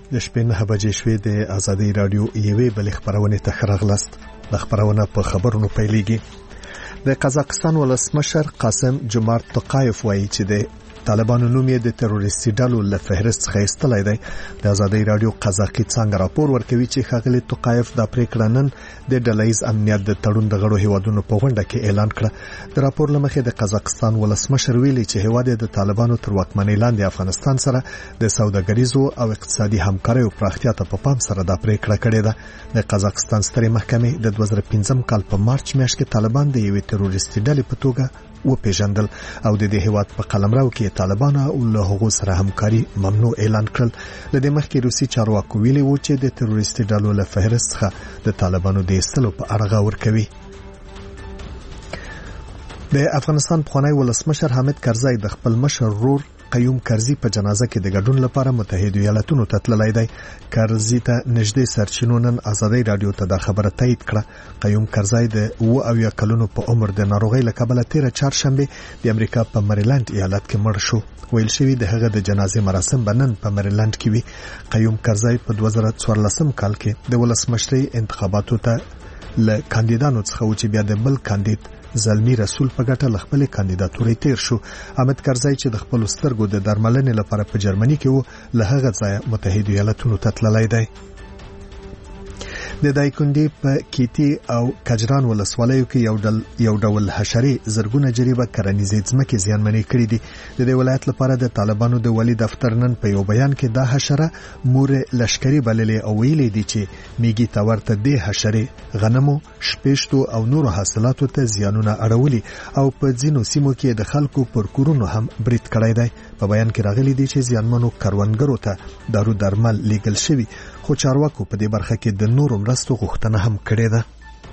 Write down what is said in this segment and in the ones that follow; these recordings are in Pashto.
د شپې 9 بجې شوې د آزادۍ رادیو یوې بل خبرونه ته راغلاست. د خبرونه په خبرونو پیلېږي. د قزاقستان ولسمشر قاسم جومارت توقایف وایي چې د طالبانو نوم یې د تروریستي ډلو له فهرست څخه ایستلی دی. د آزادۍ رادیو قزاقي څنګه راپور ورکوي چې ښاغلي توقایف د پریکړه نن د ډلهییز امنیت د تړون د غړو هیوادونو په غونډه کې اعلان کړه. د راپور له مخې د قزاقستان ولسمشر ویلي چې هیواد د طالبانو تر واکمنۍ لاندې افغانستان سره د سوداګریزو او اقتصادي همکاریو پراختیا ته په پام سره دا پریکړه کړې ده. د قزاقستان سترې محکمې د 2015 کال په مارچ میاشت کې طالبان د یوې تروریستي ډلې په توګه وپیژندل او د دې هیواد په قلمرو کې طالبان او له هغو سره همکاري ممنوع اعلان کړل. لدې مخکې روسي چارواکو ویلي وو چې د تروریستي ډلو له فهرست څخه د طالبانو د ایستلو په اړه غور کوي. د افغانستان پخوانی ولسمشر حامد کرزی د خپل مشر ورور قیوم کرزی په جنازه کې د ګډون لپاره متحده ایالاتونو ته تللی دی. کرزی ته نږدې سرچینو نن آزادۍ رادیو ته دا خبره تایید کړه. قیوم کرزی د 70 کلونو په عمر د ناروغۍ له کبله تیره چهارشنبه د امریکا په مریلند ایالت کې مړ شو. ویل شوی د هغه د جنازې مراسم بنن په مریلند کې وي. قیوم کرزی په 2014 کال کې د ولسمشرۍ انتخاباتو ته له کاندیدانو څخه و چې بیا د بل کاندید زلمی رسول په ګټه خپل کاندیداتوري تیر شو. حامد کرزی چې د خپل سترګو د درملنې لپاره په جرمني کې وو له هغه ځایه متحده ایالاتونو ته تللی دی. د دایکندي په کیتی او کجران ولسوالیو کې یو ډول حشرې زرګونه جریبه کرنیزې ځمکې زیانمنې کړې دي. د دې ولایت لپاره د طالبانو د ولی دفتر نن په یو بیان کې دا حشره مور لشکري بللې او ویلې دي چې میګي تورته د حشرې غنمو شپېشتو او نورو حاصلاتو ته زیانونه اړولي او په ځینو سیمو کې د خلکو پر کورونو هم برید کړی دی. په بیان کې راغلي دي چې زیانمنو کروندګرو ته دارو درمل لیږل شوي، خو چارواکو په دې برخه کې د نورو مرستو غوښتنه هم کړې ده.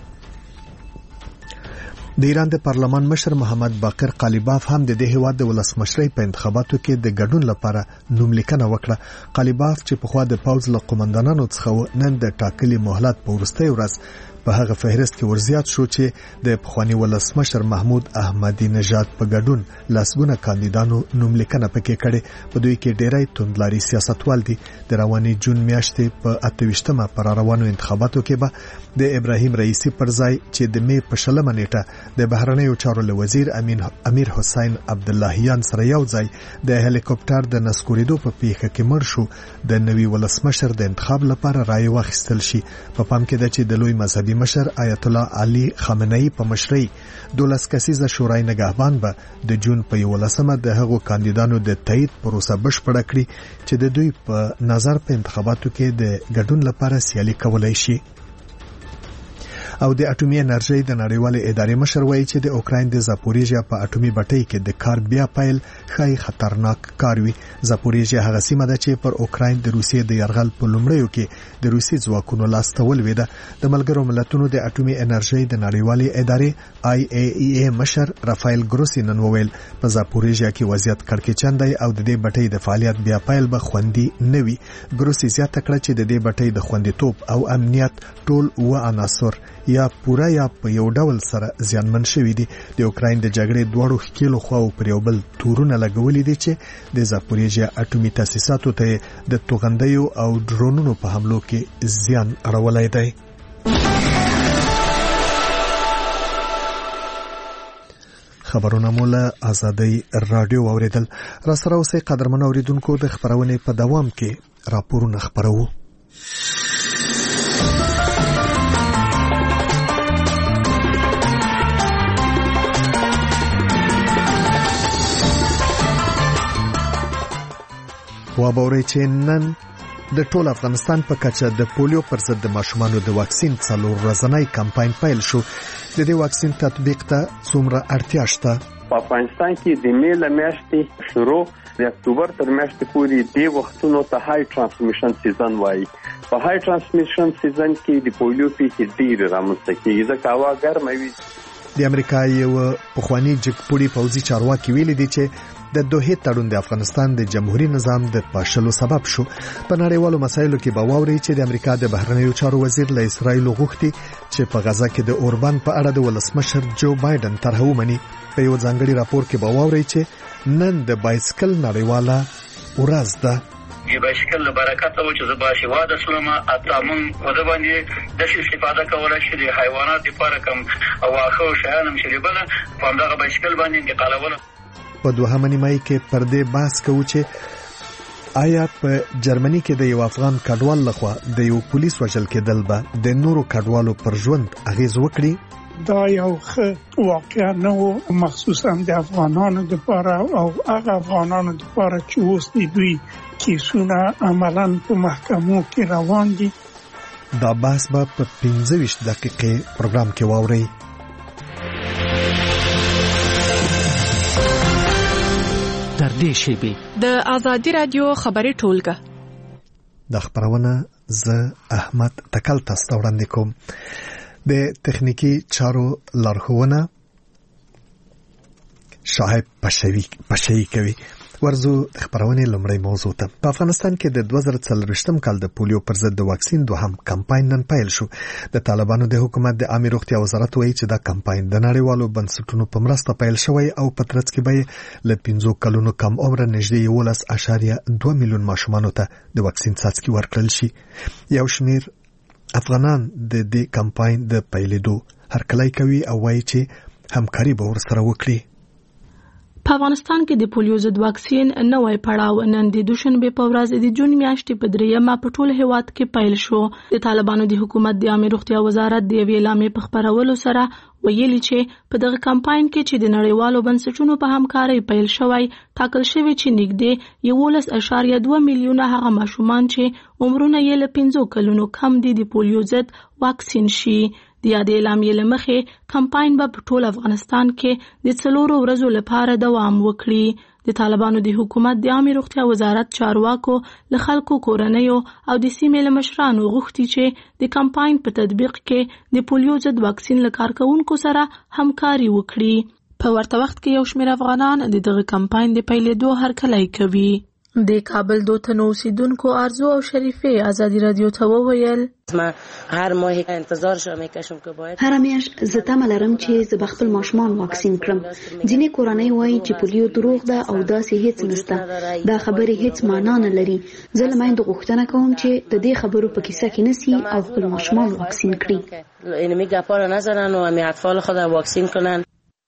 د ایران د پارلمان مشر محمد باقر قالیباف هم د دې هیواد د ولسمشرۍ په انتخاباتو کې د ګډون لپاره نوملیکنه وکړه. قالیباف چې پخوا د پوځ له قومندانانو څخه نن د ټاکلي مهلت په وروستۍ ورځ په هغه فهرست کې ورزیات شو چې د پخوانی ولسمشر محمود احمدی نژاد په ګډون لاسګونه کاندیدانو نوملیکنه پکې کړي. په دوی کې ډېری توندلاري سیاستوال دي. د رواني جون میاشتې په 28مه پر روانو انتخاباتو کې به د ابراهیم رئیسی پر ځای چې د می په 20 نیټه د بهرنیو چارو وزیر امیر حسین عبداللهیان سره یو ځای د هلیکوپټر د نسکوریدو په پیښه کې مړ شو. د نوي ولسمشر د انتخاب لپاره رای واخیستل شي. په پام کې ده چې د لوی مذهبي مشر آیت الله علي خامنه‌ای په مشرۍ 12 کسیزه شورای نگهبان به د جون په 11مه د هغو کاندیدانو د تایید پروسه بشپړه کړي چې د دوی په نظر په انتخاباتو کې د ګډون لپاره سیالي کولای شي. او د اټومي انرژي د نړیوالې ادارې مشر وایي چې د اوکراین د زاپوریژیا په اټومي بټۍ کې د کار بیا پیل خای خطرناک کار وي. زاپوریژیا هغه سیمه ده چې پر اوکراین د روسیې د یرغل په لومړیو کې د روسي ځواکونو لاس ته ولوېده. د ملګرو ملتونو د اټومي انرژي د نړیوالې ادارې IAEA مشر رافایل ګروسی نن وویل په زاپوریژیا کې وضعیت کړکېچن دی او د دې بټۍ د فعالیت بیا پیل به خوندي نه وي. ګروسی زیاته کړه چې د دې بټۍ د خوندیتوب او امنیت ټول و عناصر یا پورا یا په یو ډول سره زیانمن شوي دي. د اوکراین د جګړې دواړو ښکېلو خواو پر یو بل تورونه لګولي دي چې د زاپوریژیا اټومي تاسیساتو ته د توغندیو او ډرونونو په حملو کې زیان اړولی دی. خبرونه مو له آزادۍ رادیو اوریدل. را سره اوسئ قدرمن اوریدونکو، د خبرونې په دوام کې راپورونه خپروو. وابوري چې نن د ټول افغانستان په کچه د پولیو پر ضد د ماشومانو د واکسین 4 ورځنی کمپاین پیل شو. د دې واکسین تطبیق ته څومره اړتیا شته؟ په افغانستان کې د می له میاشتې شروع د اکتوبر تر میاشتې پورې د وختونو ته های ترانسمیشن سیزن وایي. په های ترانسمیشن سیزن کې د پولیو پیښې ډېرې رامنځته کېږي ځکه هوا ګرمه وي. د امریکا یو پخوانی جګپوړي پوځي چارواکي ویلي دي چې د دوحې تړون د افغانستان د جمهوریت نظام د پاشلو سبب شو. په نړیوالو مسایلو کې باوري چې د امریکا د بهرنیو چارو وزیر له اسرایل غوښتي چې په غزا کې د اوربان په اړه د ولسمشر جو بایدن طرح ومني. په یو ځانګړي راپور کې باوري چې نن د بایسکل نړیواله ورځ ده. د بایسکل له برکته و چې زه باسواده شوم. حتی موږ په دې باندې داسې استفاده کولی چې د حیوانات لپاره کوم واښه او شیان هم چې بله په همدغه بایسکل باندې انتقالوله. په دوهمه نیمایي کې پر دې بحث کوو چې آیا په جرمني کې د یو افغان کډوال لخوا د یو پولیس وژل کېدل به د نورو کډوالو پر ژوند اغیز وکړي؟ دا یو ښه واقعا نه و، مخصوصا د افغانانو لپاره او هغه افغانانو لپاره چې اوس د دوی کیسونه عملاً په محکمو کې روان دي. دا بحث به په 15 دقیقې پروګرام کې واورئ. در دې شیبې د آزادي رادیو خبري ټولګه د خبرونه زه احمد تکل تاسو ته وړاندې کوم. د تخنیکی چارو لارښوونه شاهد پشوي کوي. ورزو خبرونه لمړی موضوع ته. په افغانستان کې د 2024 کال د پولیو پر ضد د واکسین دوهم کمپاین نن پیل شو. د طالبانو د حکومت د عامه روغتیا وزارت وایي چې دا کمپاین د نړیوالو بنسټونو په مرسته پیل شوی او په ترڅ کې به له 15 کلونو کم عمر نږدې 11.2 میلیون ماشومانو ته د واکسین څاڅکي ورکړل شي. یو شمیر افغانان د دې کمپاین د پیلېدو هرکلی کوي او وایي چې همکاري به ورسره وکړي. په افغانستان کې د پولیو ضد واکسین نوې پړاو نن د دوشنبه په ورځ د جون میاشتې په 3مه په ټول هیواد کې پیل شو. د طالبانو د حکومت د عامه روغتیا وزارت د اعلانې په خبرولو سره ویلي چې په دغه کمپاین کې چې د نړیوالو بنسټونو په همکارۍ پیل شوی ټاکل شوی چې نږدې 11.2 میلیونه هغه ماشومان چې عمرونه یې له 15 کلونو کم دي د پولیو ضد واکسین شي. د یاد اعلامیې لمخې کمپاین به په ټول افغانستان کې د 4 ورځو لپاره دوام وکړي. د طالبانو د حکومت د عامه روغتیا وزارت چارواکو له خلکو کورنیو او د سیمې له مشرانو غوښتي چې د کمپاین په تطبیق کې د پولیو ضد واکسین له کارکونکو سره همکاري وکړي. په ورته وخت کې یو شمېر افغانان د دغه کمپاین د پیلېدو هرکلی کوي. د کابل دوه تنو اوسیدونکو ارزو او شریفه آزادي رادیو ته وویل هر ماه انتظارش میکشم که باید هر میاشت زه تمه لرم چې زه به خپل ماشومان واکسین کړم. ځینې کورنۍ وایي چې پولیو دروغ ده او داسې هیڅ نشته. دا خبرې هیڅ معنا نه لري. زه له میندو غوښتنه کوم چې د دې خبرو په کیسه کې نسی او خپل ماشومان واکسین کړي. اینو میگه پاره نزنن و می اطفال خود واکسین کنن.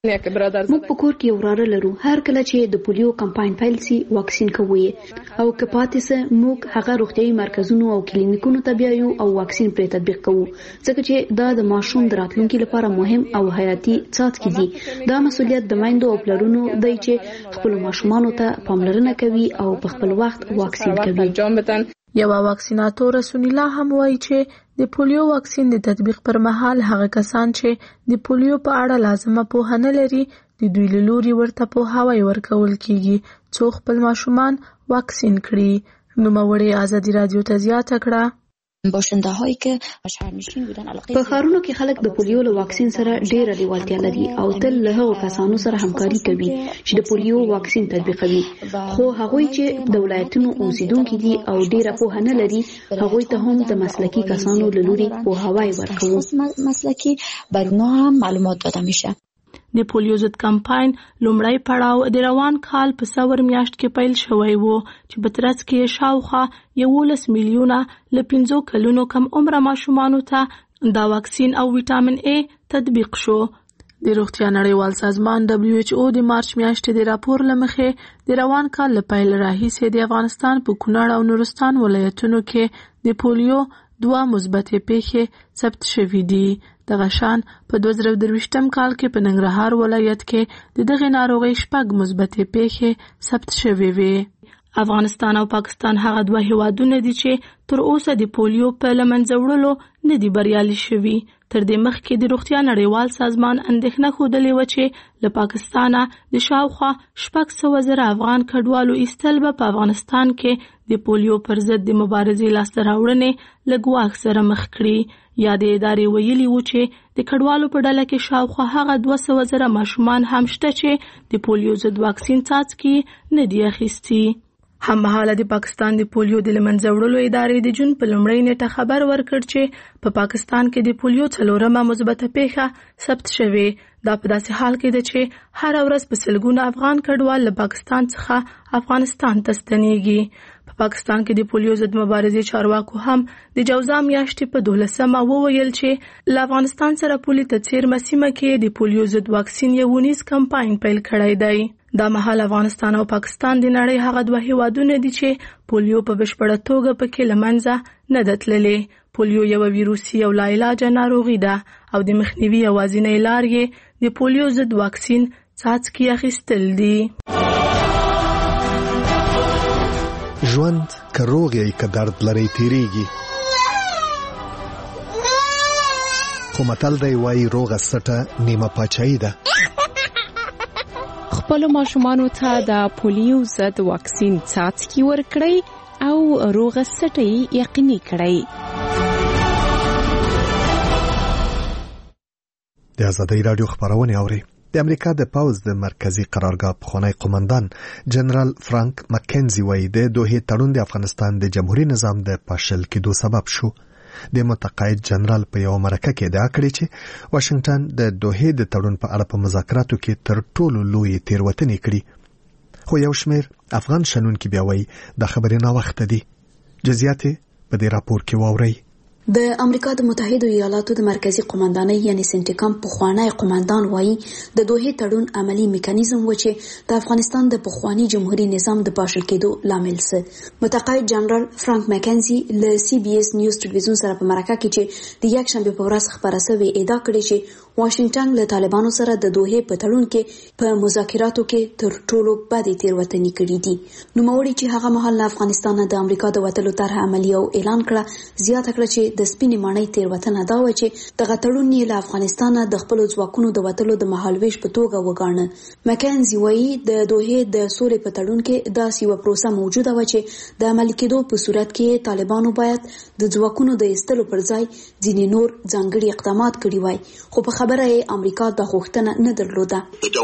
موږ په کور کې یو وراره لرو. هر کله چې د پولیو کمپاین پیل سي واکسین کوي او که پاتې سه موږ هغه روغتيایي مرکزونو او کلینیکونو ته بیایو او واکسین پرې تطبیق کوو ځکه چې دا د ماشوم د راتلونکي لپاره مهم او حیاتي څاڅکي دي. دا مسؤلیت د میندو او پلرونو دی چې خپل ماشومانو ته پاملرنه کوي او په خپل وخت واکسین کوي. یو واکسیناتور رسول الله هم وایي چې د پولیو واکسین د تطبیق پر مهال هغه کسان چې د پولیو په اړه لازمه پوهه نه لري د دوی له لوري ورته پوهاوی ورکول کیږي څو خپل ماشومان واکسین کړي. نوموړې آزادي رادیو ته زیاته کړه باشنده هایی که شهرنشین بودن په ښارونو کې خلک د پولیو له واکسین سره ډېره لیوالتیا لري او تل له هغو کسانو سره همکاري کوي چې د پولیو واکسین تطبیقوي. خو هغوی چې د ولایتونو اوسیدونکي دي او ډېره پوهه نه لري هغوی ته هم د مسلکي کسانو له لوري پوهاوی ورکوو. مسلکی بر اونها هم معلومات داده میشه. د پولیو ضد کمپاین لومړی پړاو د روان کال په سور میاشت کې پیل شوی وو چې په ترڅ کې شاوخوا 11 میلیونه له 15 کلونو کم عمر ماشومانو ته دا واکسین او وټامین A تطبیق شو. د روغتیا نړیوال سازمان WHO د مارچ میاشتې د راپور لمخې د روان کال له پیل راهیسې د افغانستان په کونړ او نورستان ولایتونو کې د پولیو 2 مثبتې پیښې ثبت شوې دي. دغه شان په 2023 کال کې په ننګرهار ولایت کې د دغه ناروغۍ 6 مثبتې پیښې ثبت شوې وې. افغانستان او پاکستان هغه 2 هیوادونه دي چې تر اوسه د پولیو په لمنځه وړلو نه دي بریالي شوي. تر دې مخکې د روغتیا نړیوال سازمان اندېښنه ښودلې و چې له پاکستانه د شاوخوا 600,000 افغان کډوالو ایستل به په افغانستان کې د پولیو پر ضد د مبارزې لاسته راوړنې له ګواښ سره مخ کړي. یا د ادارې ویلي و چې د کډوالو په ډله کې شاوخوا هغه 200,000 ماشومان هم شته چې د پولیو ضد واکسین څاڅکي نه دي اخیستي. هممهاله د پاکستان د پولیو د لمنځه وړلو ادارې د جون په لومړۍ نیټه خبر ورکړ چې په پاکستان کې د پولیو 4مه مثبته پیښه ثبت شوې. دا په داسې حال کې ده چې هر ورځ په سلګونه افغان کډوال له پاکستان څخه افغانستان ته ستنېږي. په پاکستان کې د پولیو ضد مبارزې چارواکو هم د جوزا میاشتې په 12مه وویل چې له افغانستان سره پولي ته څیرمه سیمه کې د پولیو ضد واکسین یو ونیز کمپاین پیل کړی دی. دا مهال افغانستان او پاکستان د نړۍ هغه دوه هیوادونه دي چې پولیو په بشپړه توګه پکې لمنځه نه ده تللې. پولیو یو ویروسي او لاعلاجه ناروغي ده او د مخنیوي یوازینۍ لار یې د پولیو ضد واکسین څاڅکي اخیستل دي. ژوند که روغ یې که درد لري تیریږي، خو متل دی وایي روغه سټه نیمه پاچاهي ده. خپل ماشومانو ته د پولیو ضد واکسین څاڅکي ورکړئ او روغه سټه یقیني کړئ. د آزادۍ رادیو خبرونه اوري. د امریکا د پوز د مرکزی قرارګاه پخوانی قومندان جنرال فرانک مکنزي وایي د دوه تړون د افغانستان د جمهوریت نظام د پاشل کېدو سبب شو. د متقاعد جنرال په یو مرکه کې ادعا کړې چې واشنگټن د دوه د تړون په اړه په مذاکراتو کې تر ټولو لوی تیروتنې کړې. خو یو شمېر افغان شنونکي بیا وایي د خبرې نه وخت دی. جزئیات په دې راپور کې واورئ. د امریکا د متحده ایالاتو د مرکزی قومندانۍ یعنی سنټیکام پخوانی قومندان وایي د دوه تړون عملی میکانیزم و چې د افغانستان د پخوانی جمهوریت نظام د پاشل کېدو لامل سه. متقاعد جنرال فرانک مکنزي له سی بي اس نیوز ټلویزیون سره په مرکه کې چې د یکشنبه په ورځ خبره شوې ادعا کړې چې واشنگټن له طالبانو سره د دوه په تړون کې په مذاکراتو کې تر ټولو بدې تیروتنې کړې دي. نو موري چې هغه مهال له افغانستان د امریکا د وټلو طرح عملی او اعلان کړه، زیاته کړه چې د سپینې ماڼۍ تیروتنه دا و چې د غټړون یې له افغانستان د خپل ځواکونو د وټلو د مهالويش په توګه وګاڼه. مکنزي وایي د دوه د سولې په تړون کې داسې یو پروسه موجوده و چې د عملي کېدو په صورت کې طالبانو باید د ځواکونو د ایستلو پر ځای ځینې نور ځانګړي اقدامات کړي وای، خو په خبره یې امریکا د غوښتنه نه درلوده.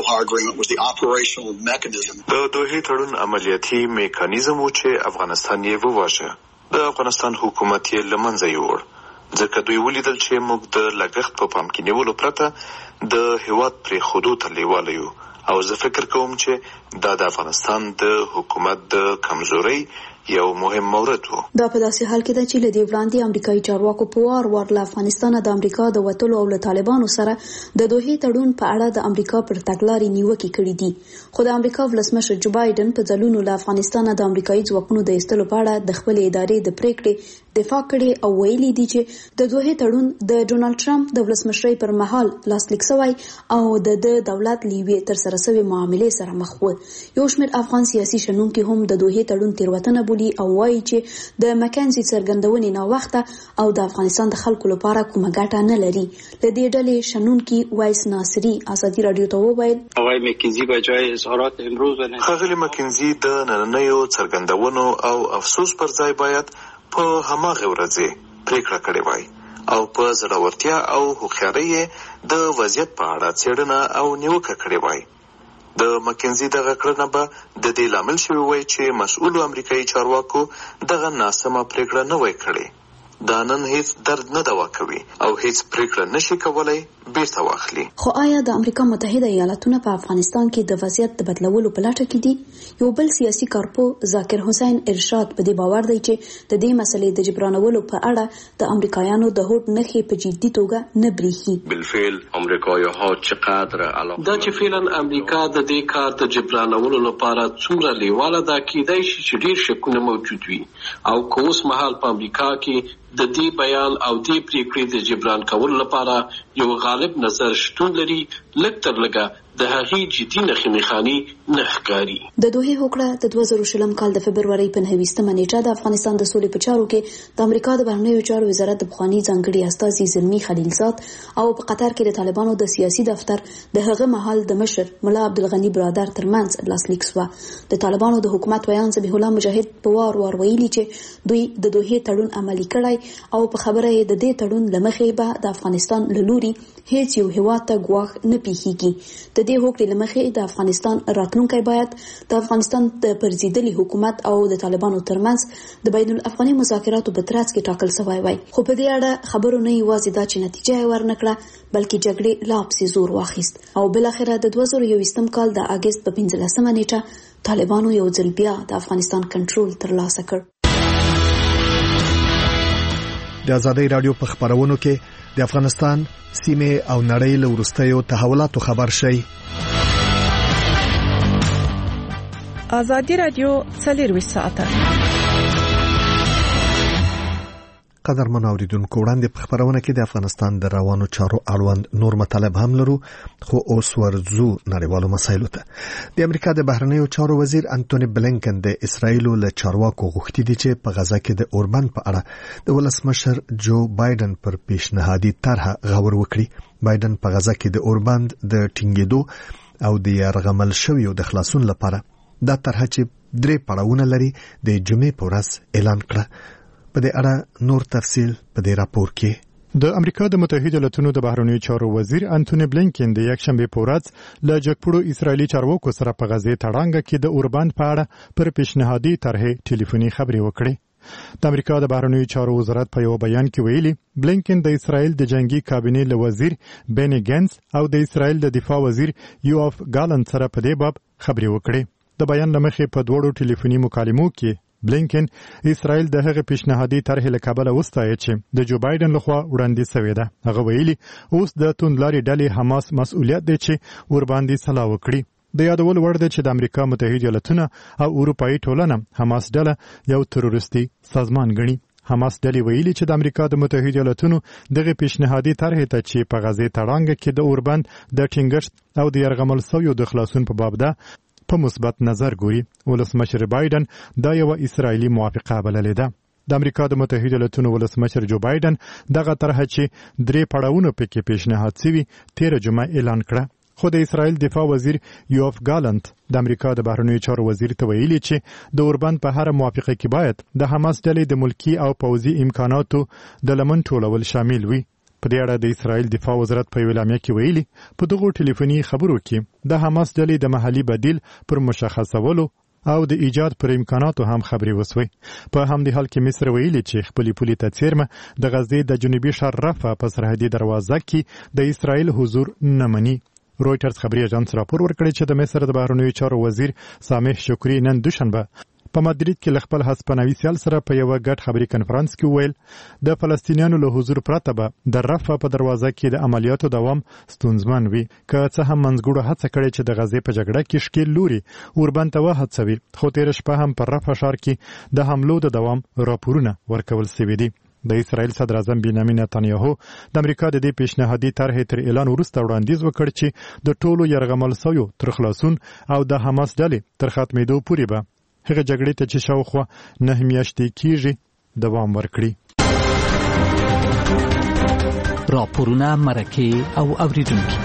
د دوه تړون عملیاتي میکانیزم و چې افغانستان یې وواژه. د افغانستان حکومت یې لمنځه یوړ، ځکه دوی ولیدل چې موږ د لګښت په پام کې نیولو پرته د هیواد پرې خودو ته لیواله یو، او زه فکر کوم چې دا د افغانستان د حکومت د کمزورۍ یو مهم مورد وو. دا په داسې حال کې ده چې لدی وړاندې امریکایي چارواکو په وار له افغانستان د امریکا د وټلو او له طالبانو سره د دوه تړون په اړه د امریکا پر تګلارې نیوکې کړې دي. خو د امریکا ولسمشر جو بایدن په ځلونو له افغانستان د امریکایي ځواکونو د ایستلو په اړه د خپل ادارې د پریکړې دفاع کړي او ویلي دي چې د دوه تړون د ډونالد ټرمپ د ولسمشرۍ پر مهال لاسلیک شوی او د دولت لیوي تر سره شوی معاملې سره مخ و. یو شمېر افغان سیاسي شنونکي هم د دوه تړون تیروتنه او وایي چې د مکنزي څرګندونې نه وخته او د افغانستان د خلکو لپاره کومه ګټه نه لري. لدې ډلې شنونکي وایس ناصری آزادي رادیو ته وویل آقای مکنزي بجای اظهارات امروز ښاغلی مکنزي د نننیو څرګندونو او افسوس پر ځای باید په هماغه ورځ پریکړه کړې وای او په زړورتیا او هوښیارۍ د وضعیت په اړه څېړنه او نیوکه کړې وای. د مکنزي دغه کړنه به د دې لامل شوی وای چې مسؤل امریکایي چارواکو دغه ناسمه پریکړه نه وای کړې. دا نن هیڅ درد نه دوا کوي او هیڅ پریکړه نشي کولای بیرته واخلي. خو آیا د امریکا متحده ایالاتونه په افغانستان کې د وضعیت د بدلولو په لټه کې دي؟ یو بل سیاسي کارپو ذاکر حسین ارشاد په دې باور دی چې د دې مسلې د جبرانولو په اړه د امریکایانو د هوډ نښې په جدي توګه نه بریښي. بالفعل امریکایانو چقدر علاقه دا چې فعلا امریکا د دې کار د جبرانولو لپاره څومره لیواله ده، کېدای شي چې ډیر شکونه موجود وي او که اوس مهال په امریکا کې د دې بیان او دې پریکړې د جبران کولو لپاره یو غالب نظر شتون لري، لږ تر لږه د هغې جدي نښې نښانې نه ښکاري. د دوه هوکړه د 2020 کال د فبرورۍ په 9مه نیټه د افغانستان د سولې په چارو کې د امریکا د بهرنیو چارو وزارت د پخوانی ځانګړي استازي زلمی خلیلزاد او په قطر کې د طالبانو د سیاسي دفتر د هغه مهال د مشر ملا عبدالغنی برادر ترمنځ لاسلیک شو. د طالبانو د حکومت ویان ذبیح الله مجاهد په وار ویلي چې دوی د دوه تړون عملي کړی او په خبره یې د دې تړون لمخې به د افغانستان له لوري هیڅ یو هیواد ته ګواښ نه پیښیږي. د د دې هوکړې لمخې د افغانستان راتلونکي باید د افغانستان د پرځیدلي حکومت او د طالبانو ترمنځ د بین الافغاني مذاکراتو په ترڅ کې ټاکل شوی وای. خو په دې اړه خبرو نه یوازې دا چې نتیجه یې ورنکړه بلکې جګړې لا پسې زور واخیست او بل اخره د 2021 کال د اگست په 15 نیټه طالبانو یو ځل بیا د افغانستان کنټرول ترلاسه کړ. د ازادۍ رادیو په خبرونو کې د افغانستان سیمه او نړۍ له وروستیو تحولاتو خبر شي. ازادۍ رادیو 24 ساعته. قدرمن اوریدونکو وړاندې په خبرونه کې د افغانستان د روانو چارو اړوند نور مطالب هم لرو، خو اوس ورځو نړیوالو مسایلو ته. د امریکا د بهرنیو چارو وزیر انټونی بلینکن د اسرایل له چارواکو غوښتي دي چې په غزا کې د اوربند په اړه د ولسمشر جو بایدن پر پیشنهادي طرح غور وکړي. بایدن په غزا کې د اوربند د ټینګېدو او د یرغمل شویو د خلاصون لپاره دا طرح چې 3 پړاوونه لري د جمعې په ورځ اعلان کړ. په دې اړه نور تفصیل په دې راپور کې. د امریکا د متحده ایالاتونو د بهرنیو چارو وزیر انټونی بلینکن د یکشنبه په ورځ له جګپړو اسرایلی چارواکو سره په غزې تړانګه کې د اوربند په اړه پر پیشنهادي طرح ټلیفوني خبرې وکړې. د امریکا د بهرنیو چارو وزارت په یو بیان کې ویلي بلینکن د اسرایل د جنگي کابینې له وزیر بنی ګنز او د اسرایل د دفاع وزیر یوآف ګالنت سره په دې باب خبرې وکړې. د بیان لمخې په دوړو ټلیفوني مکالمو کې بلینکن اسرائیل د هغه پیشنهادي طرح له کابل وستایي چې د جو بایدن لخوا وړاندې شوی ده. هغه ویلي اوس د توندلاري ډلې حماس مسؤلیت دی چې ور باندې سلا وکړي. د یادول وړ ده چې د امریکا متحده ایالاتونه او اروپאי ټولنه حماس ډله یو تروریستي سازمان ګڼي. حماس ډلې ویلي چې د امریکا د متحده ایالاتونو دغه پیشنهادي طرح ته چې په غزې تړانګه کې د اوربند د ټینګښت او د یرغمل شویو د خلاصون په باب ده په مثبت نظر ګوري. ولسمشر بایدن دا یو اسرایلی موافقه بللې ده. د امریکا د متحده ایالاتونو ولسمشر جو بایدن دغه طرح چې 3 پړاوونه پکې پیشنهاد شوی 13 جمعه اعلان کړ. خو د اسرایل دفاع وزیر یوآف ګالنت د امریکا د بهرنیو چارو وزیر ته ویلي چې د اوربند په هر موافقه کې باید د حماس ډلې د ملکی او پوځي امکاناتو د لمن ټولول شامل وي. په دې اړه د اسرایل دفاع وزارت په اعلامیه کې ویلي په دغه ټلیفوني خبرو کې د حماس ډلې د محلي بدیل پر مشخصولو او د ایجاد پر امکاناتو هم خبرې وسوي. په همدې حال کې مصر ویلي چې خپل پولي ته څیرمه د غزې د جنوبي شرق رفح په سرحدي دروازه کې د اسرایل حضور نه مني. رويټرز خبري اژانس راپور ورکړی چې د مصر د بهرنیو چارو وزیر سامح شکری نن دوشنبه په مدرید کې خپل هسپانوي سیال سره په یو غټ خبري کنفرانس کې ویل د فلسطینیانو له حضور پرته به د رفح په دروازه کې د عملیاتو دوام ستونزمن وي. که څه هم منځګړو هڅه کړې چې د غزې په جګړه کې شکیل لوري اوربند ته وهڅوي، خو تیر شپه هم پر رفح ښار کې د حملو د دوام راپورونه ورکول شوي دي. د اسرائیل صدر اعظم بنیامین نتانیاهو د امریکا د دې پیشنهادي طرح تر اعلان وروسته وړاندیز وکړ چې د ټولو یرغمل شویو تر خلاصون او د حماس ډلې تر ختمېدو پورې به هغه جګړې ته چې شاوخوا 9 میاشتې کېږي دوام ورکړي. راپورونه مرکه او اوریدونکو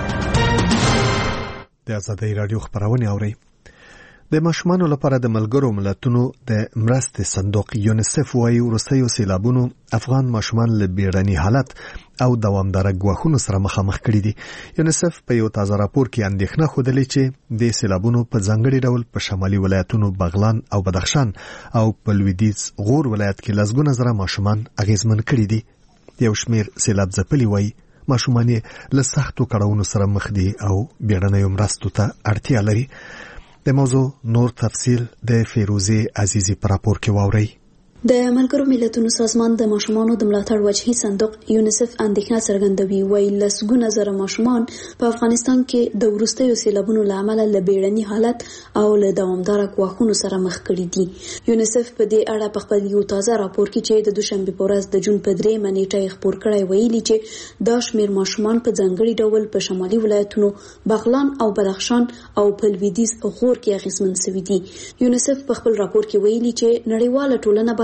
د ازادۍ رادیو خبرونه اوري. د ماشومانو لپاره د ملګرو ملتونو د مرستې صندوق یونیسف وايي وروستیو سیلابونو افغان ماشومان له بیړني حالت او دوامداره ګواښونو سره مخامخ کړي دي. یونیسف په یو تازه راپور کې اندېښنه خوده چې د سیلابونو په ځانګړي ډول په شمالي ولایتونو بغلان او بدخشان او په لویدیځ غور ولایت کې لسګونه زره ماشومان اغیزمن کړي دي. یو شمیر سیلاب ځپلي وایي ماشومان له سختو کړاوونو سره مخ دي او بیړنیو مرستو ته اړتیا لري. د موضوع نور تفصیل د فیروزی عزیزی پر راپور کې واوري. د ملګرو ملتونو سازمان د ماشومانو د ملاتړ وجهي صندوق یونیسف اندېښنه څرګندوي وایي لسګونه زره ماشومان په افغانستان کې د وروستیو سیلابونو له امله له بیړني حالت او له دوامداره ګواښونو سره مخ کړي دي. یونیسف په دې اړه په خپل یو تازه راپور کې چې د دوشنبه په ورځ د جون په 3 نیټه خپور کړی ویلي چې دا شمیر ماشومان په ځانګړي ډول په شمالي ولایتونو بغلان او بدخشان او په لویدیځ غور کې اغیزمن شوي دي. یونیسف په خپل راپور کې ویلي چې نړیواله ټولنه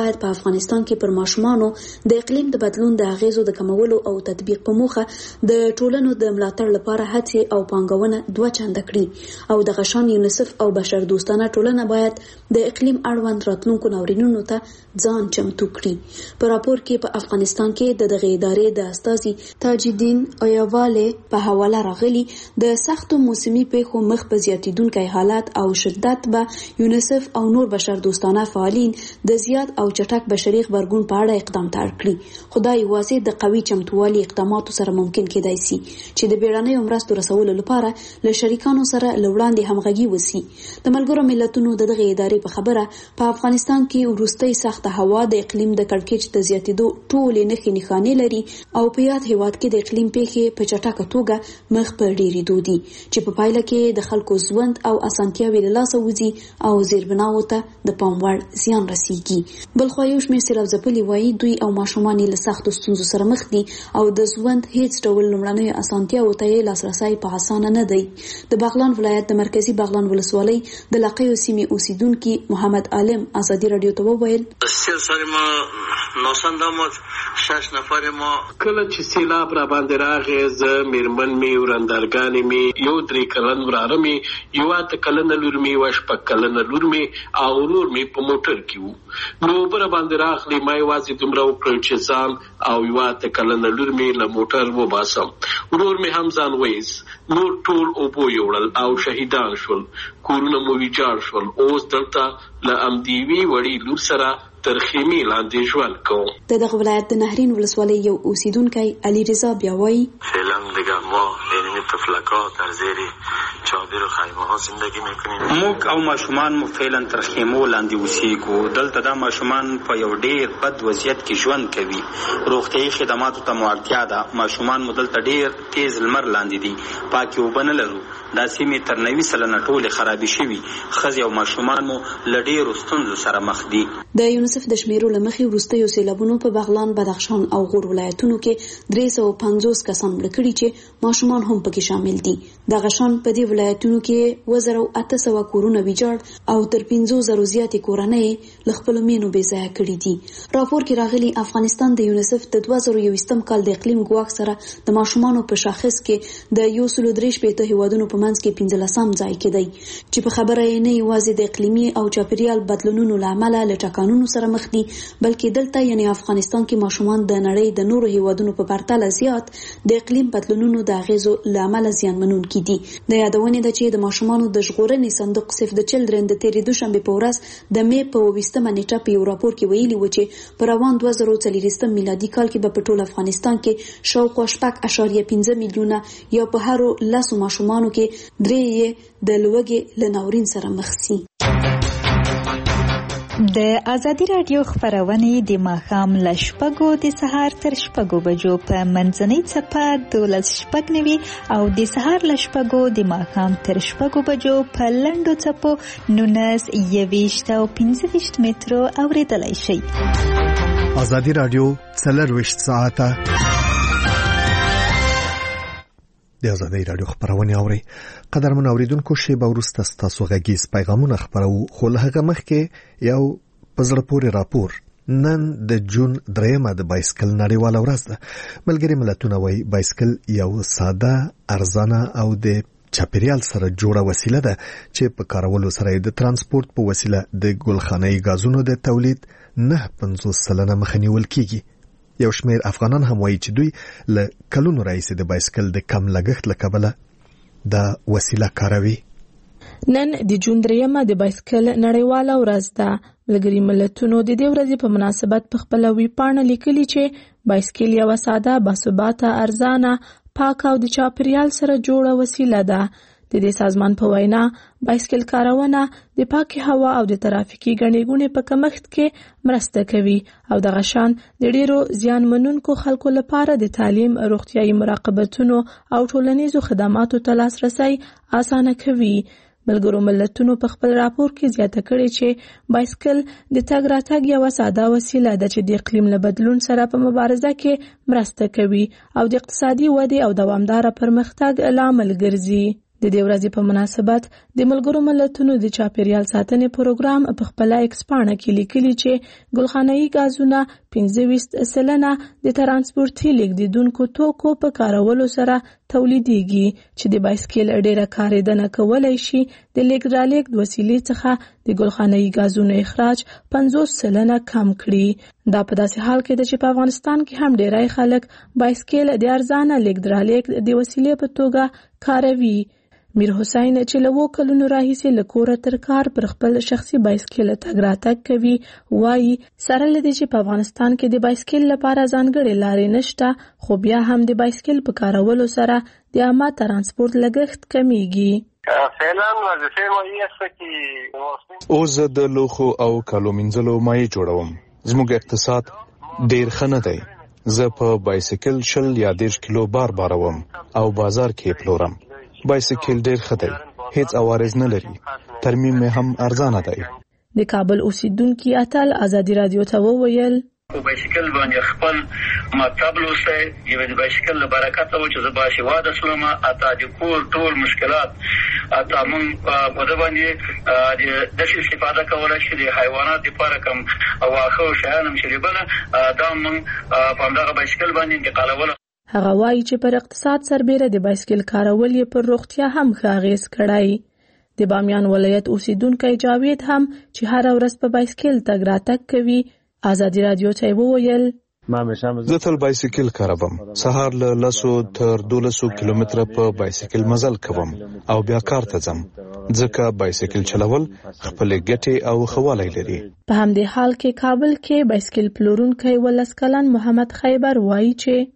باید په افغانستان کې پر ماشومانو د اقلیم د بدلون د اغیزو د کمولو او تطبیق په موخه د ټولنو د ملاتړ لپاره هڅې او پانګونه دوه چنده کړي او د غشان یونیسف او بشردوستانه ټولنه باید د اقلیم اړوند راتلونکو ناورینونو ته ځان چمتو کړي. په راپور کې په افغانستان کې د دغه ادارې د استاذي تاج الدین ایواله په حواله راغلي د سختو موسمي پیښو مخ په زیاتیدونکي حالات او شدت به یونیسف او نور بشردوستانه فعالین د زیات او چټک بشري خبرګون په اړه اقدام کړي. خدای واځي د قوي چمتووالي اقداماتو سره ممکن کېدای شي چې د بیړنیو مرستو رسولو لپاره له شریکانو سره لوړاندې همغږي وسی. د ملګرو ملتونو دغه ادارې په خبره په افغانستان کې وروستي سخت هوا د اقلیم د کړکېچ د زیاتیدو ټولې نښې لري او په یاد هیواد کې د اقلیم پیښې په چټکه توګه مخ په ډیریدو دي چې په پایله کې د خلکو ژوند او اسانتیاوي له لاسه وځي او زیربناو ته د پام وړ زیان رسیږي. بلخو یو شمېر سیلاب ځپلي وایي دوی او ماشومان له سختو ستونزو سره مخ دي او د ژوند هیڅ ډول لومړنیو اسانتیاوو ته لاسرسی په اسانه نه دی. د بغلان ولایت د مرکزی بغلان ولسوالۍ د لقیو سیمې اوسیدونکي محمد عالم ازادي رادیو ته وویل شش نفر ما کله چې سیلاب را باندې راغی زه میرمن می ورندرګانې می یو 3 کلن وراره می یو 8 کلن لور می و شپږ کلن لور می او ورور می په موټر کې وو. نو بر باندې راغلی ما یوازې دومره وکړ چې ځان او یو 8 کلن لور می له موټر و باسم. ورور می هم ځان وېز نور ټول او بو یوړل او شهیدان شول. کورونه مو ویجاړ شول. اوس دلته له امدیوي وړي لور سره تر خیمې لاندې ژوند کوم. دغه ولایت د نهرین ولسوالۍ یو اوسیدونکی علی رضا بیا وایي فعلا دیگه ما یعنی طفلکات در زیر چادر و خیمه ها زندگی میکنیم. موږ او ماشومان مو فعلا تر خیمو لاندې اوسېږو. دلته دا ماشومان په یو ډیر بد وضعیت کې ژوند کوي. روغتیايي خدماتو ته مو اړتیا ده. ماشومان مو دلته ډیر تیز لمر لاندې دي. پاکي اوبه نه لرو. دا سیمې تر 90% ټولې خرابې شوي. ښځې او ماشومان مو له ډیرو ستونزو سره مخ دي. د یونیسف د شمیرو له مخې وروستیو سیلابونو په بغلان، بدخشان او غور ولایتونو کې 350 کسان مړه کړي چې ماشومان هم پکې شامل دي. د غشان په دې ولایتونو کې 1800 کورونه ویجاړ او تر 5000 زیاتې کورنۍ له خپل مینو بې ځایه کړي دي. راپور کې راغلي افغانستان د یونیسف د 2021 کال د اقلیم ګواښ سره د ماشومانو په شاخص کې د 133 هیوادونو په منځ کې 15 ځای کې دی چې په خبره یې نه یوازې د اقلیمي او چاپیریال بدلونونو له امله له ټاکنونو سره مخ دي، بلکې دلته یعنی افغانستان کې ماشومان د نړۍ د نورو هیوادونو په پرتله زیات د اقلیم بدلونونو د اغیزو له امله زیانمنونکي دي. د یادونې ده چې د ماشومانو د ژغورنې صندوق سیف د چلډرن د تیرې دوشنبه په ورځ د مې په 20مه نیټه په یو راپور کې ویلي و چې په روان 2040 میلادي کال کې په ټول افغانستان کې شاوخوا 6.5 میلیونه یا په هر 10 ماشومانو کې 3 د لوږې له ناورین سره مخ شي. د ازادي رادیو خبرونه د ماښام له 6 د سهار تر 6 بجو په منځنۍ څپه 12:09 او د سهار له 6 د ماښام تر 6 بجو په لنډو څپو 19 او 25 مترو اوریدلای شئ. ازادي رادیو 24 ساعته د ازادي رادیو خبرونه اوري. قدرمن اوریدونکو شیبه ورسته ستاسو غږیز پیغامونه خبرو خو له هغه مخکې یو پزړه پورې راپور. نن د جون 3 د بایسکل نړیواله ورځ ده. ملګری ملتونه وايي بایسکل یو ساده، ارزانه او د چاپیریال سره جوړه وسیله ده چې په کارولو سره د ترانسپورت په وسیله د ګلخانه‌ای غازونو د تولید 9.50% مخنیول کیږي. یو شمېر افغانان هم وایي چې دوی له کلونو راهیسې د بایسکل د کم لګښت له کبله دا وسیله کاروي. نن د جون 3 د بایسکل نړیواله ورځ ده. ملګري ملتونو د دې ورځې په مناسبت په خپل ویبپاڼه لیکلي چې بایسکل یو ساده، باثباته، ارزانه، پاک او د چاپیریال سره جوړه وسیله ده. د دې سازمان په وینا بایسکل کارونه د پاکي هوا او د ترافیکي ګڼې ګوڼې په کمښت کې مرسته کوي او د غشان د ډیرو زیانمنونکو خلکو لپاره د تعلیم، روغتیايي مراقبتونو او ټولنیزو خدماتو ته لاسرسی اسانه کوي. ملګرو ملتونو په خپل راپور کې زیاته کړې چې بایسکل د تګ راتګ یو ساده وسیله ده چې د اقلیم له بدلون سره په مبارزه کې مرسته کوي او د اقتصادي ودې او دوامدار پرمختګ لامل ګرځي. د دې ورځې په مناسبت د ملګرو ملتونو د چاپیریال ساتنې پروګرام په خپل ایکسپانه کې لیکلي چې ګلخانه‌ای غازونه 25% د ترانسپورتي لیږدونکو توکو په کارولو سره تولیدېږي چې د بایسکل ډیره کارېدنه کولای شي د لیږد وسیلې څخه د ګلخانه‌ای غازونو اخراج 50% کم کړي. دا په داسې حال کې ده چې په افغانستان کې هم ډیری خلک بایسکل د ارزانه لیږد د وسیلې په توګه کاروي. میر حسین چې له 2 کلونو راهیسې له کوره تر کار پر خپل شخصي بایسکل تګ راتګ کوي وایي سره له دې چې په افغانستان کې د بایسکل لپاره ځانګړې لارې نشته خو بیا هم د بایسکل په کارولو سره د عامه ترانسپورت لګښت کمیږي. فعلا وظیفه مایي است چې اوس د لوخو او کالو منځلو مایي جوړوم. زموږ اقتصاد ډیر ښه نه دی. زه په بایسکل 20 یا 30 کیلو باروم او بازار کې پلورم. بایسکل ډیر ښه دی. هیڅ عوارض نه لري. ترمیم هم ارزانه دی. د کابل اوسیدونکو اتل ازادي رادیو ته وویل په بایسکل باندې خپل مطلب لوسه یو د بایسکل له برکت او چې زباشواده سلمه اته د کور ټول مشکلات اته مون په د باندې د استفاده کولای شي د حیوانات لپاره کم او اخو شانم شریبله دا مون په دغه بایسکل باندې انتقالول. هغه وایي چې پر اقتصاد سربېره د بایسکل کارول یې پر روغتیا هم ښه اغېز کړی. د بامیان ولایت اوسیدونکی جاوید هم چې هر ورځ په بایسکل تګ راتګ کوي ازادي رادیو ته وویل زه تل بایسکل کاروم. سهار له 10 تر 12 کیلومتره په بایسکل مزل کوم او بیا کار ته ځم ځکه بایسکل چلول خپل ګټې او خواله لري. په همدې حال کې کابل کې بایسکل پلورونکی ولس کلن محمد خیبر وایي چې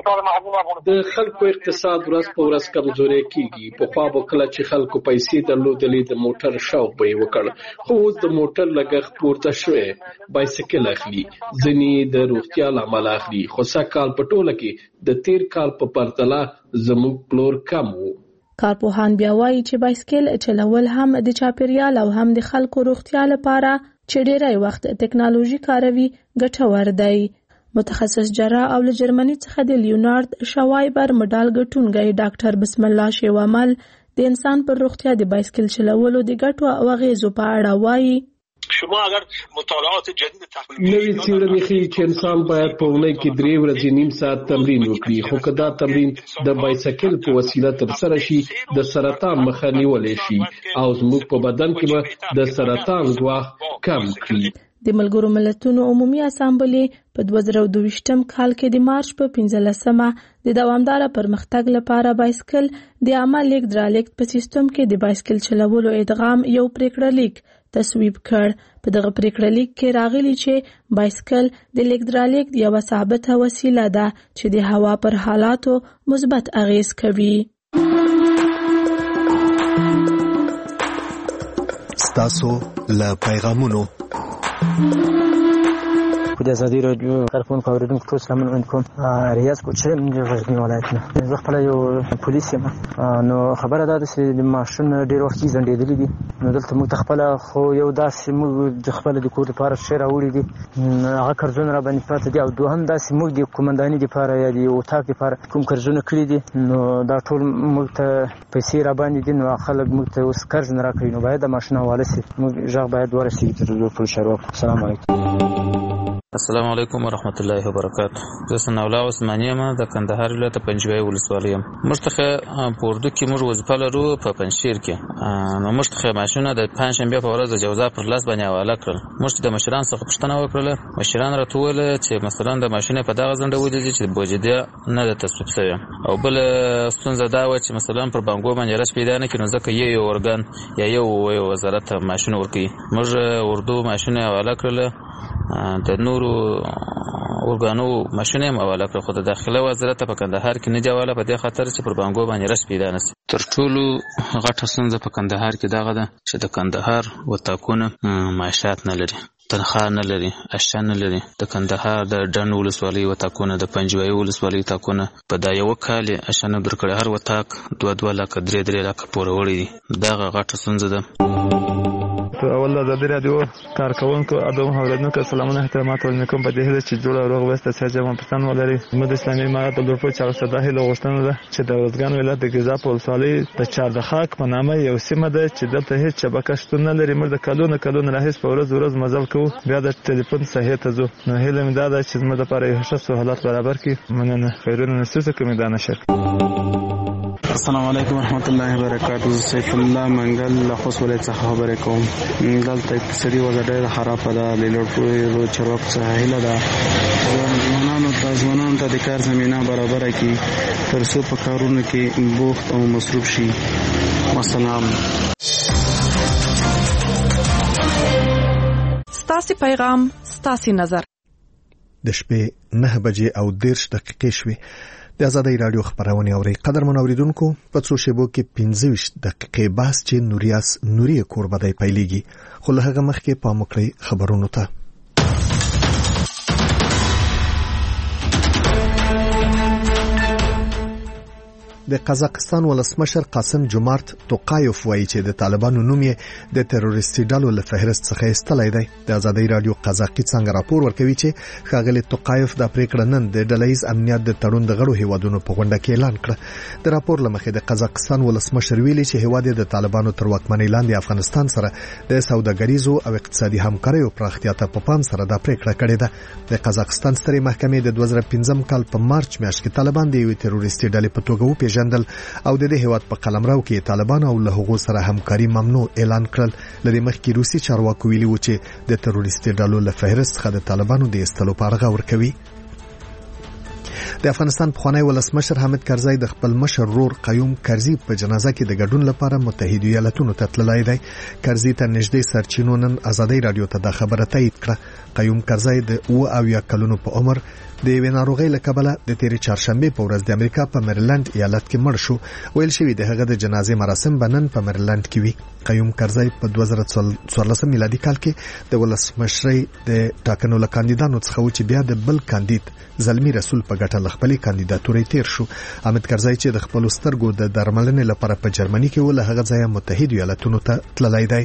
د خلکو اقتصاد ورځ په ورځ کمزوري کیږي. په خوا به کله چې خلکو پیسې درلودلې د موټر شوق به یې وکړ خو اوس د موټر لګښت پورته شوی. بایسکل اخلي ځینې د روغتیا لامل اخلي خو سږکال په ټوله کې د تیر کال په پرتله زموږ پلور کم وو. کارپوهان بیا وایي چې بایسکل چلول هم د چاپیریال او هم د خلکو روغتیا لپاره چې ډیری وخت ټیکنالوژي کاروي ګټور دی. متخصص جراح او له جرمني څخه د لیونارد شوایبر مډال ګټونکی ډاکټر بسم الله شیوامل د انسان پر روغتیا د بایسکل چلولو د ګټو او اغیزو په اړه وایي شما اگر مطالعات جدید نوې څېړنې ښیي چې انسان باید په اونۍ کې 3 ورځې نیم ساعت تمرین وکړي خو که دا تمرین د بایسکل په وسیله ترسره شي د سرطان مخه نیولی شي او زموږ په بدن کې به د سرطان ګواښ کم کړي. د ملګرو ملتونو عمومي اسامبلې په 2022 کال کې د مارچ په 15مه د دوامداره پرمختګ لپاره بایسکل د عامه لیږد په سیستم کې د بایسکل چلولو ادغام یو پریکړه تصویب کړ. په دغه پریکړه کې راغلی چې بایسکل د لیږد یوه ثابته وسیله ده چې د هوا پر حالاتو مثبت اغیز کوي. ستاسو له پیغامونو د ازادي رادیو طرفون اوریدونکو ټول سلامونه وړاندې کوم. ریاض کوچم د غزنی ولایت نه. زه خپل یو پولیس یم نو خبره ده چې د ماشوم ډیر وخت ځنډېدلی دي نو دلته موږ خپل خو یو داسې موږ د خپل د کور لپاره شی راوړي دي هغه قرضونه را باندې پراته دي او دوهم داسې موږ د کومنداني لپاره یا د اتاق لپاره کوم قرضونه کړي دي نو دا ټول موږ ته پیسې را باندې دي نو خلک موږ ته اوس قرض نه راکوي نو باید د ماشوم حواله شي موږ غږ باید ورسیږي تر ټولو چارواکو. السلام علیکم. السلام علیکم ورحمت الله وبرکاته. زه ثناء الله عثماني یم د کندهار ولایت پنجوي ولسوالۍ یم. موږ ته په اردو کې موږ وظیفه لرو په پنجشیر کې نو موږ ته ماشونه د پنځشنبه په ورځ د جوزا پر لاس باندې حواله کړل. موږ د مشران څخه پوښتنه وکړه. مشران راته وویل چې مثلا د ماشینې په دغه ځنډه ودی چې بوجدیا نه د تصویب شوی او بل ستونزه دا و چې مثلا پر بانګو باندې رس پیدا نه کینو ځکه یو ارګان یا یو وزارت ماشین ورکي. موږ اردو ماشینه حواله کړل د نورو ورګانو ماشینه حواله کړ خو د داخله وزارت په کندهار کې نه جواله په دې خاطر چې پر بانګو باندې رس پیدا نشي. تر ټولو غټه ستونزه په کندهار کې دغه ده چې د کندهار وتاکونه معاشات نه لري، تنخواه نه لري، اشیا نه لري. د کندهار د ډنډ ولسوالۍ وتاکونه د پنجوایي ولسوالۍ تاکونه په دا یو کال اشیا نه درکړي. هر وتاک 2 لکه 3 لکه پورې وړي دي. دغه غټه ستونزه ده. اول ازادي رادیو کارکونکو ادم اوریدونکو سلامونه احترامات ولیکم په دې هله چې جوړ روغ وسته چې جمع پښتون ولري د اسلامي امارت د لورپو چا صدا هله غوښتنه ده چې د ورځګان ولایت د ګزا په ولسوالۍ د چاردخاک په نامه یو سیمه ده چې دلته هیڅ شبکه شتون نه لري. موږ د کلونو راهیس په ورځ مزل کوو، بیا د ټلیفون ساحې ته ځو. نو هله مې دا ده چې موږ لپاره یو ښه سہولت برابر کړي. مننه. خیرونه نسوسه کومې دا نشر. السلام علیکم ورحمت الله وبرکاتہ. سیف الله منګل له خوست ولایت څخه خبرې کوم. دلته اقتصادي وضع ډېره خراب ده. د لوړپوړو چارواکو څخه هیله ده ځوانانو ته د کار زمینه برابره کړي تر څو په کارونو کې بوخت او مصروف شي. والسلام. ستاسو پیغام ستاسو نظر. د شپې 9:30 شوې. د آزادۍ رادیو خبرونه اوري. قدرمن اوریدونکو په څو شیبو کې 15 دقیقې بحث چې نوریاس نوري کوربدای پیلېږي. خو له هغه مخکې پام وکړئ خبرونو ته. د قزاقستان ولسمشر قاسم جومارت توقایف وایي چې د طالبانو نوم یې د تروریستي ډلو له فهرست څخه ایستلی دی. د آزادۍ رادیو قزاقي څنګه راپور ورکوي چې ښاغلي توقایف د پریکړه نن د ډلهیز امنیت د تړون د غړو هیوادونو په غونډه کې اعلان کړ. د راپور لمخې د قزاقستان ولسمشر ویلي چې هیواد د طالبانو تر واکمنۍ لاندې افغانستان سره د سوداګریزو او اقتصادي همکاریو پراختیا ته په پام سره دا پریکړه کړې ده. د قزاقستان سترې محکمې د 2015 کال په مارچ میاشت کې طالبان د یوې تروریستي ډلې په توګه وپیژندل او د دې هیواد په قلمرو کې طالبان او له هغو سره همکاري ممنوع اعلان کړل. لري مخکې روسي چارواکو ویلي و چې د تروریستي ډلو له فهرست څخه د طالبانو د ایستلو په اړه ورکوي. د افغانستان پخوانی ولسمشر حامد کرزی د خپل مشر ورور قیوم کرزی په جنازه کې د ګډون لپاره متحده ایالاتونو ته تللی دی. کرزی ته نږدې سرچینو نن آزادۍ رادیو ته د خبره تایید کړه. قیوم کرزی د 70 کلونو په عمر د یوې ناروغۍ له کبله د تیرې چهارشنبه په ورځ د امریکا په میریلند ایالت کې مړ شو. ویل شوی د هغه د جنازې مراسم بنن په میریلند کې وي. قیوم کرزی په 2014 میلادي کال کې د ولسمشرۍ د ټاکنو له کاندیدانو څخه و چې بیا د بل کاندید زلمی رسول په ګټه خپلې کاندیداتورې تیر شو. حامد کرزی چې د خپل سترګو د درملنې لپاره په جرمني کې و له هغه ځایه متحده ایالاتونو ته تللی دی.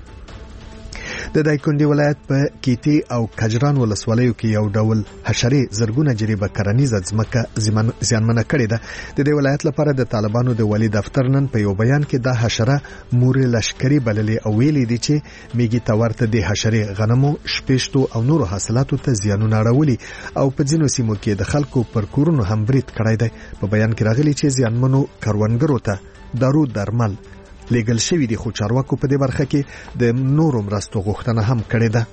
د دایکندي ولایت په کیتی او کجران ولسوالیو کې یو ډول حشرې زرګونه جریبه کرنیزه ځمکه زیانمنه کړې ده. د دې ولایت لپاره د طالبانو د ولی دفتر نن په یو بیان کې دا حشره مورې لشکري بللې او ویلي دي چې میګي تورته د حشرې غنمو شپېشتو او نورو حاصلاتو ته زیانونه راولي او په ځینو سیمو کې د خلکو پر کورونو هم برید کړی دی. په بیان کې راغلي چې زیانمنو کروندګرو ته دارو درمل لیګل شوی دي، خو چارواکو په دې برخه کې د نورو مرستو غوښتنه هم کړې ده.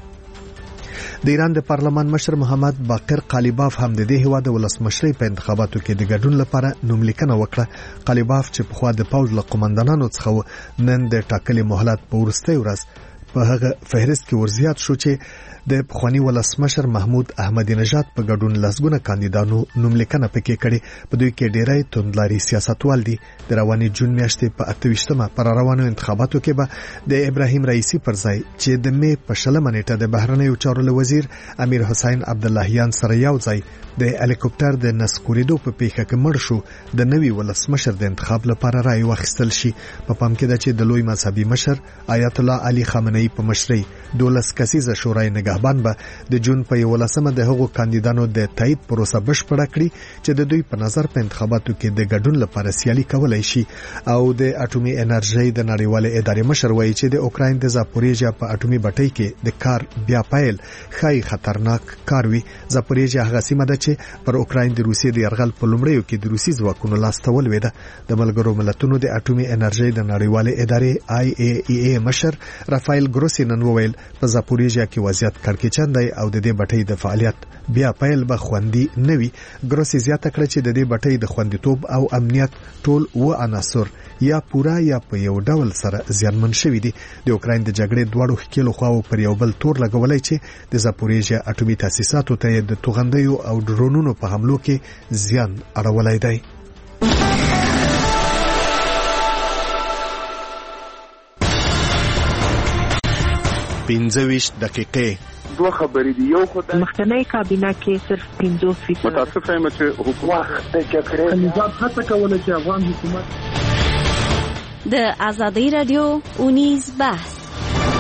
د ایران د پارلمان مشر محمد باقر قالیباف هم د دې هیواد د ولسمشرۍ په انتخاباتو کې د ګډون لپاره نوملیکنه وکړه. قالیباف چې په خوا د پوځ له قومندانانو څخه نن د ټاکلي مهلت په وروستۍ ورځ په هغه فهرست کې ورزیات شو چې د پخوانی ولسمشر محمود احمدی نژاد په ګډون لسګونه کاندیدانو نوملیکنه پکې کړي. په دوی کې ډېری توندلاري سیاستوال دي. د رواني جون میاشتې په 28مه پر روانو انتخاباتو کې به د ابراهیم رئیسی پر ځای چې د می په 20 نیټه د بهرنیو چارو وزیر امیر حسین عبداللهیان سره یو ځای د هلیکوپټر د نسکوریدو په پیښه کې مړ شو د نوي ولسمشر د انتخاب لپاره رای واخیستل شي. په پام کې ده چې د لوی مذهبي مشر آیت الله علي خامنه‌ای په مشرۍ 12 کسیزه شورای نگهبان به د جون په 11مه د هغو کاندیدانو د تایید پروسه بشپړه کړي چې د دوی په نظر په انتخاباتو کې د ګډون لپاره سیالي کولای شي. او د اټومي انرژي د نړیوالې ادارې مشر وایي چې د اوکراین د زاپوریژیا په اټومي بټۍ کې د کار بیا پایل خای خطرناک کار وي. زاپوریژیا هغه سیمه ده چې پر اوکراین د روسیې د یرغل په لومړیو کې د روسي ځواکونو لاس ته ولوېده. د ملګرو ملتونو د اټومي انرژي د نړیوالې ادارې IAEA مشر رافایل ګروسی نن وویل په زاپوریژیا کې وضعیت کړکېچن دی او د دې بټۍ د فعالیت بیا پایل به خوندي نوي. ګروسی زیاته کړه چې د دې بټۍ د خوندیتوب او امنیت ټول و عناصر یا پورا یا په یو ډول سره زیانمن شوي دي. د اوکراین د جګړې دواړو ښکېلو خواو پر یو بل تور لګولای چې د زاپوریژیا اټومي تاسیساتو ته د توغندیو او ډرونونو په حملو کې زیان اړولای دی. 25 دقیقې دوه خبرې دي. یو خدای مخکنی کابینه کې صرف 50% متاسف یم چې حکومت د جګړې نظام هڅه کوله چې افغان حکومت د آزادۍ رادیو اونیز بحث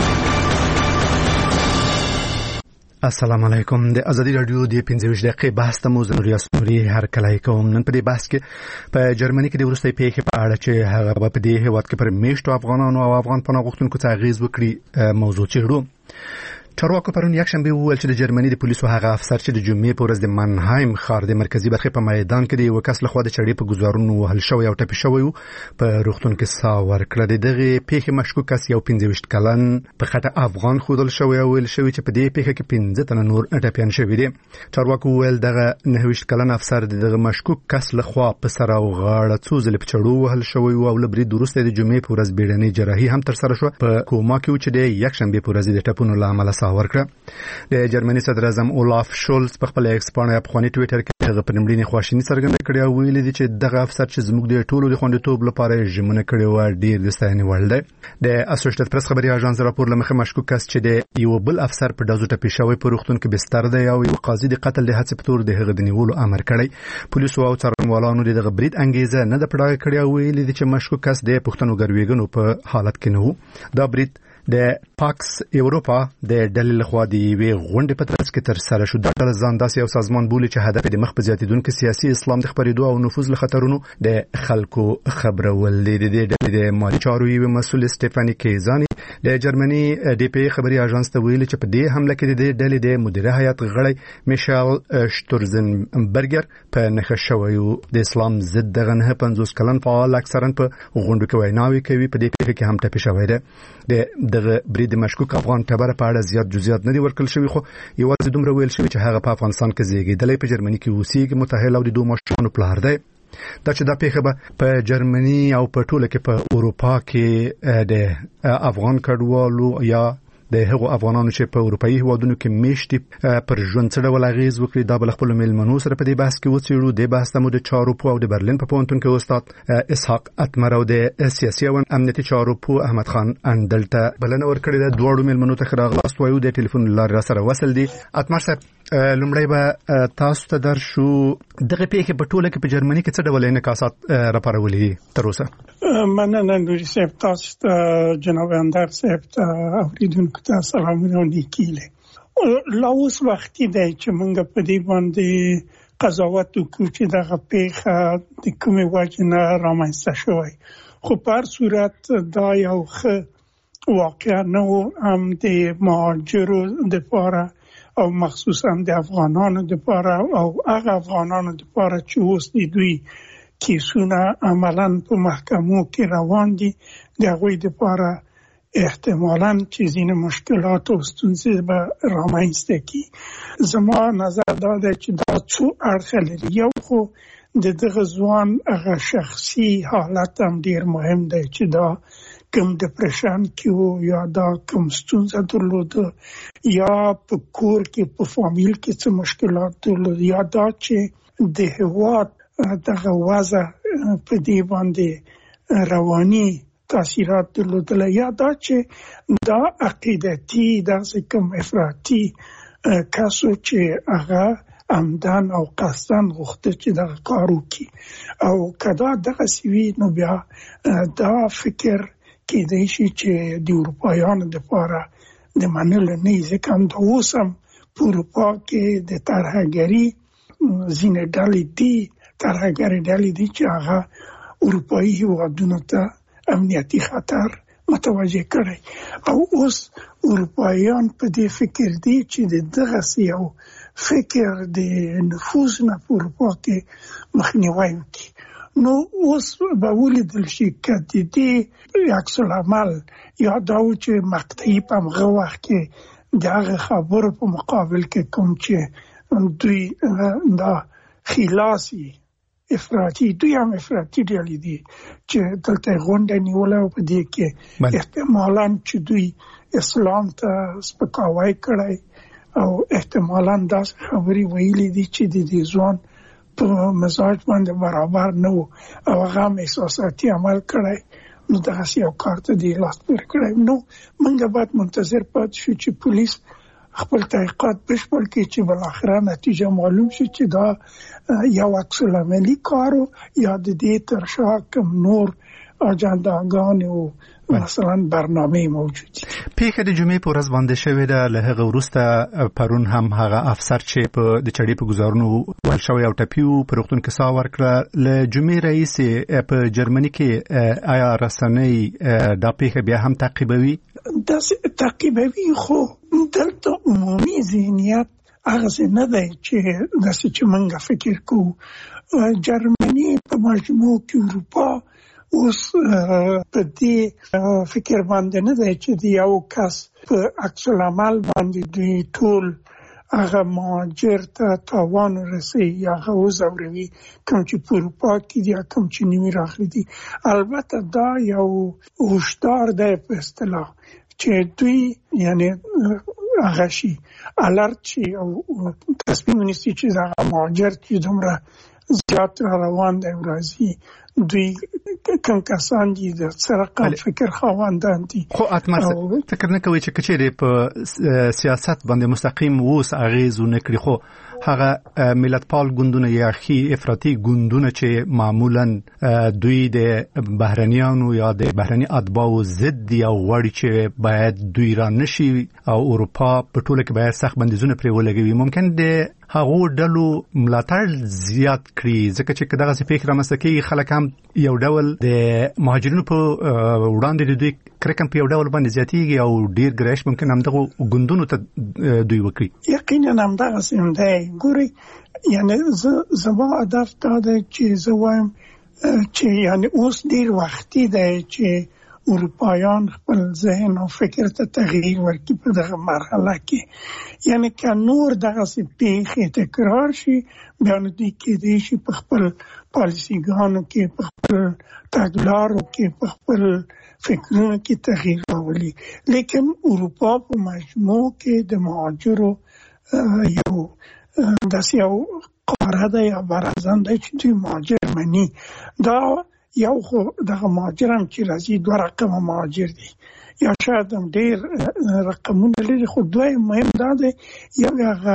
السلام علیکم. د ازادي رادیو د 15 دقیقې بحث ته مو زنوري اسنوري هر کله کوم. نن په دې بحث کې په جرمني کې د وروستۍ پیښې په اړه چې هغه په دې هیواد کې پر میشتو افغانانو او افغان پناه غوښتونکو ته اغیز وکړي موضوع چیرو. چارواکو پرون یکشنبه وویل چې د جرمني د پولیسو هغه افسر چې د جمعې په ورځ د منهایم ښار د مرکزی برخې په میدان کې د یو کس لخوا د چړې په گزارونو وهل شوی او ټپي شوی په روغتون کې ساه ورکړه. دغه پیښې مشکوک کس یو 25 کلن په خټه افغان خودل شوی او ویل شوی چې په دې پیښه کې 15 تنه نور ټپيان شوی دي. چارواکو ویل دغه 29 کلن افسر دغه مشکوک کس لخوا په سر او غاړه څو ځله په چړو وهل شوی او لبري درسته د جمعې په ورځ بیړنۍ جراحي هم تر سره شو په کوما کې چې د یکشنبه په ورځ د ټپونو لامل ساه ورکړه. د جرمني صدر اعظم اولاف شولز په خپل ایکس باندې په خونی ټوئیټر کې هغه په نمړینې خواشینی څرګنده کړې او ویلي دي چې دغه افسر چې زموږ د ټولو د خوندیتوب لپاره ژمنه کړې و ډیر د ستاینې وړ دی. د اسوسییټډ پریس خبري اژانس راپور لمخه مشکوک کس چې د یو بل افسر په دازو ټپي شوی په روغتون کې بستر دی او یو قاضي د قتل د هڅې په تور د هغه د نیولو امر کړی. پولیسو او څارنوالانو دغه برید انګیزه نه د پړاو کړی او ویلي دي چې مشکوک کس د پښتنو ګرویګنو په حالت کې نه وو. دا برید د پاکس ایروپا د ډلې لخوا د وی غونډې په ترڅ کې تر سره شو. د ځان داسې یو سازمان بولی چې هدف د مخ په زیاتیدونکو سیاسي اسلام د خبرېدو او نفوذ له خطرونو د خلکو خبرول دي. د مالي چارو یو مسؤل سټيفاني کیزانی د جرمني ډي پی خبري اژانس ته ویلي چې په دې حمله کې د ډلې د مدیره هیئت غړی میشل شتورزنبرګر په نخښه شوی د اسلام ضد دغه 50 کلن فعال اکثرا په غونډو کې ویناوي کوي. په دې پیښه کې هم ټپي شوی دی. دغه برید مشکوک افغان ټبر په اړه زیات جزئیات نه دي ورکړل شوی خو یوازې دومره ویل شوی چې هغه په افغانستان کې زیږیدلی په جرمني کې اوسېږي متأهل او د دوه ماشومانو پلار دی. دا چې دا پیښه به په جرمني او په ټوله کې په اروپا کې د افغان کډوالو یا د هغو افغانانو چې په اروپאי هیوادونو کې میشتي پر ژوند څه ډول اغیز وکړي دا بل خپل میلمنو سره په دې بحث کې وڅېړو. د بحث تمو د چارو په او د برلین په پوهنتون کې استاد اسحاق اتمر او د سیاسي او امنیتي چارو په احمد خان اندلته بلنه ورکړې ده. دوړو میلمنو ته راغلاست وایو د ټلیفون لار سره وصل دي. اتمر صاحب لومړی به تاسو ته درشو دغه پیښه په ټوله کې په جرمني کې څه ډول انعکاسات راپارولې تر اوسه؟ مننه نوري صاحب، تاسو ته جناب اندر صاحب ته اوریدونکو ته سلامونه نیکیله. لا اوس وختي دی چې موږ په دې باندې قضاوت وکړو چې دغه پیښه د کومې وجې نه رامنځته شوی. خو په هر صورت دا یو ښه واقعه نه و هم د مهاجرو دپاره او مخصوصا د افغانانو دپاره او هغه افغانانو دپاره چې اوس د دوی کیسونه عملاً په محکمو کې روان دي د هغوی دپاره احتمالاً چې ځینې مشکلات او ستونزې به رامنځته کړي. زما نظر دا دی چې دا څو اړخه لري. یو خو د دغه ځوان هغه شخصي حالت هم ډیر مهم دی چې دا کوم ډپریشن کې وو یا دا کوم ستونزه درلوده یا په کور کې په فامیل کې څه مشکلات درلوده یا دا چې د هیواد دغه وضع په دې باندې رواني تاثیرات درلودل یا دا چې دا عقیدتي داسې کوم افراطي کسو چې هغه عمدن او قصدن غوښته چې دغه کار وکړي او کدا دغه سوي نو بیا دا فکر کېدای شي چې د اروپایانو دپاره د منلو نه وي. ځکه همدا اوس هم په اروپا کې د ترهګري ځینې ډلې دي ترهګرې ډلې دي چې هغه اروپایي هیوادونو ته امنیتي خطر متوجه کړی او اوس اروپایان په دې فکر دي چې دغسې یو فکر د نفوذ نه په اروپا کې مخنیوی وکړي. نو اوس به ولیدل شي که د دې عکس العمل یا دا و چې مقطعي په همغه وخت کې د هغه خبرو په مقابل کې کوم چې دوی دا خلاصي افراطي دوی هم افراطي ډلې دي چې دلته غونډه نیوله او په دې کې احتمالاً چې دوی اسلام ته سپکاوی کړی او احتمالاً داسې خبرې ویلي دي چې د دې ځوان په مزاج باندې برابر نه وو او هغه هم احساساتي عمل کړی. نو دغسې یو کار ته د لاس پورې کړی. نو موږ باید منتظر پاتې شو چې پولیس خپل تحقیقات بشپړ کړي چې بالاخره نتیجه معلوم شي چې دا یو عکس العملي کار یا د دې تر شا کوم نور اجنداګان او مثلا برنامه موجود دي. پیښه د جمعې په ورځ باندې شوې ده. له هغه وروسته پرون هم هغه افسر چې په د چړې په گزارونو ول شوی او ټپیو په روغتون کې ساه ورکړه له جمعې رئیس په جرمني کې آیا رسنۍ دا پیښه بیا هم تعقیبوي؟ تعقیبوي خو دلته عمومي ذهنیت هغه نه دی چې داسې چې موږ فکر کوو. جرمني په مجموع کې اروپا اوس په دې فکر باندې نه دی چې د یو کس په عکس العمل باندې دوی ټول هغه مهاجر ته تاوان رسي یا هغه وزوروي کوم چې په اروپا کې دي کوم چې نیوي راغلي دي. البته دا یو هشدار دی په اصطلاح چې دوی یعنی هغه شي الرټ شي او تصمیم ونیسي چې هغه مهاجر چې دومره زیات روان دی ورځي دوی کوم کسان دي د سرقت فکر خواندان دي. خو اتمر فکر نه کوي چې کچېره په سیاست باندې مستقیم ووس اغیز ونکړي خو هغه ملتپال ګوندونه یا خي افراطي ګوندونه چې معمولا دوی د بهرنیانو یا د بهرني اتباعو ضد دي او غواړي چې باید دوی را نشي او اروپا په ټوله کې باید سخت بندیزونه پرې ولګوي. ممکن د هغو ډلو ملاتړ زیات کړي ځکه چې دغه فکر رامنځته خلک هم یو ډول د مهاجرینو په وړاندې د دوی کرکم په یو ډول باندې زیاتېږي او ډیر ګرایش ممکن هم دغه ګوندونو ته دوی وکړي. یقینا هم دغه سم دی. ګوري یعنی زما هدف دا دی چې زه وایم چې یعنی اوس ډیر وختي دی چې اروپایان خپل ذهن او فکر ته تغییر ورکړي په دغه مرحله کې. یعنی که نور دغه پیښې تکرار شي بیا نو دوی کېدای شي په خپل پالیسیګانو کې په خپل تګلارو کې په خپل فکرونو کې تغییر راولي. لیکن اروپا په مجموع کې د مهاجرو یو داسې یو قاره ده یا برازن ده چې دوی مهاجر مني. دا یو خو دغه مهاجر هم چې راځي دوه رقم مهاجر دي یا شاید هم ډیر رقمونه لري خو دوی مهم دا دی یو هغه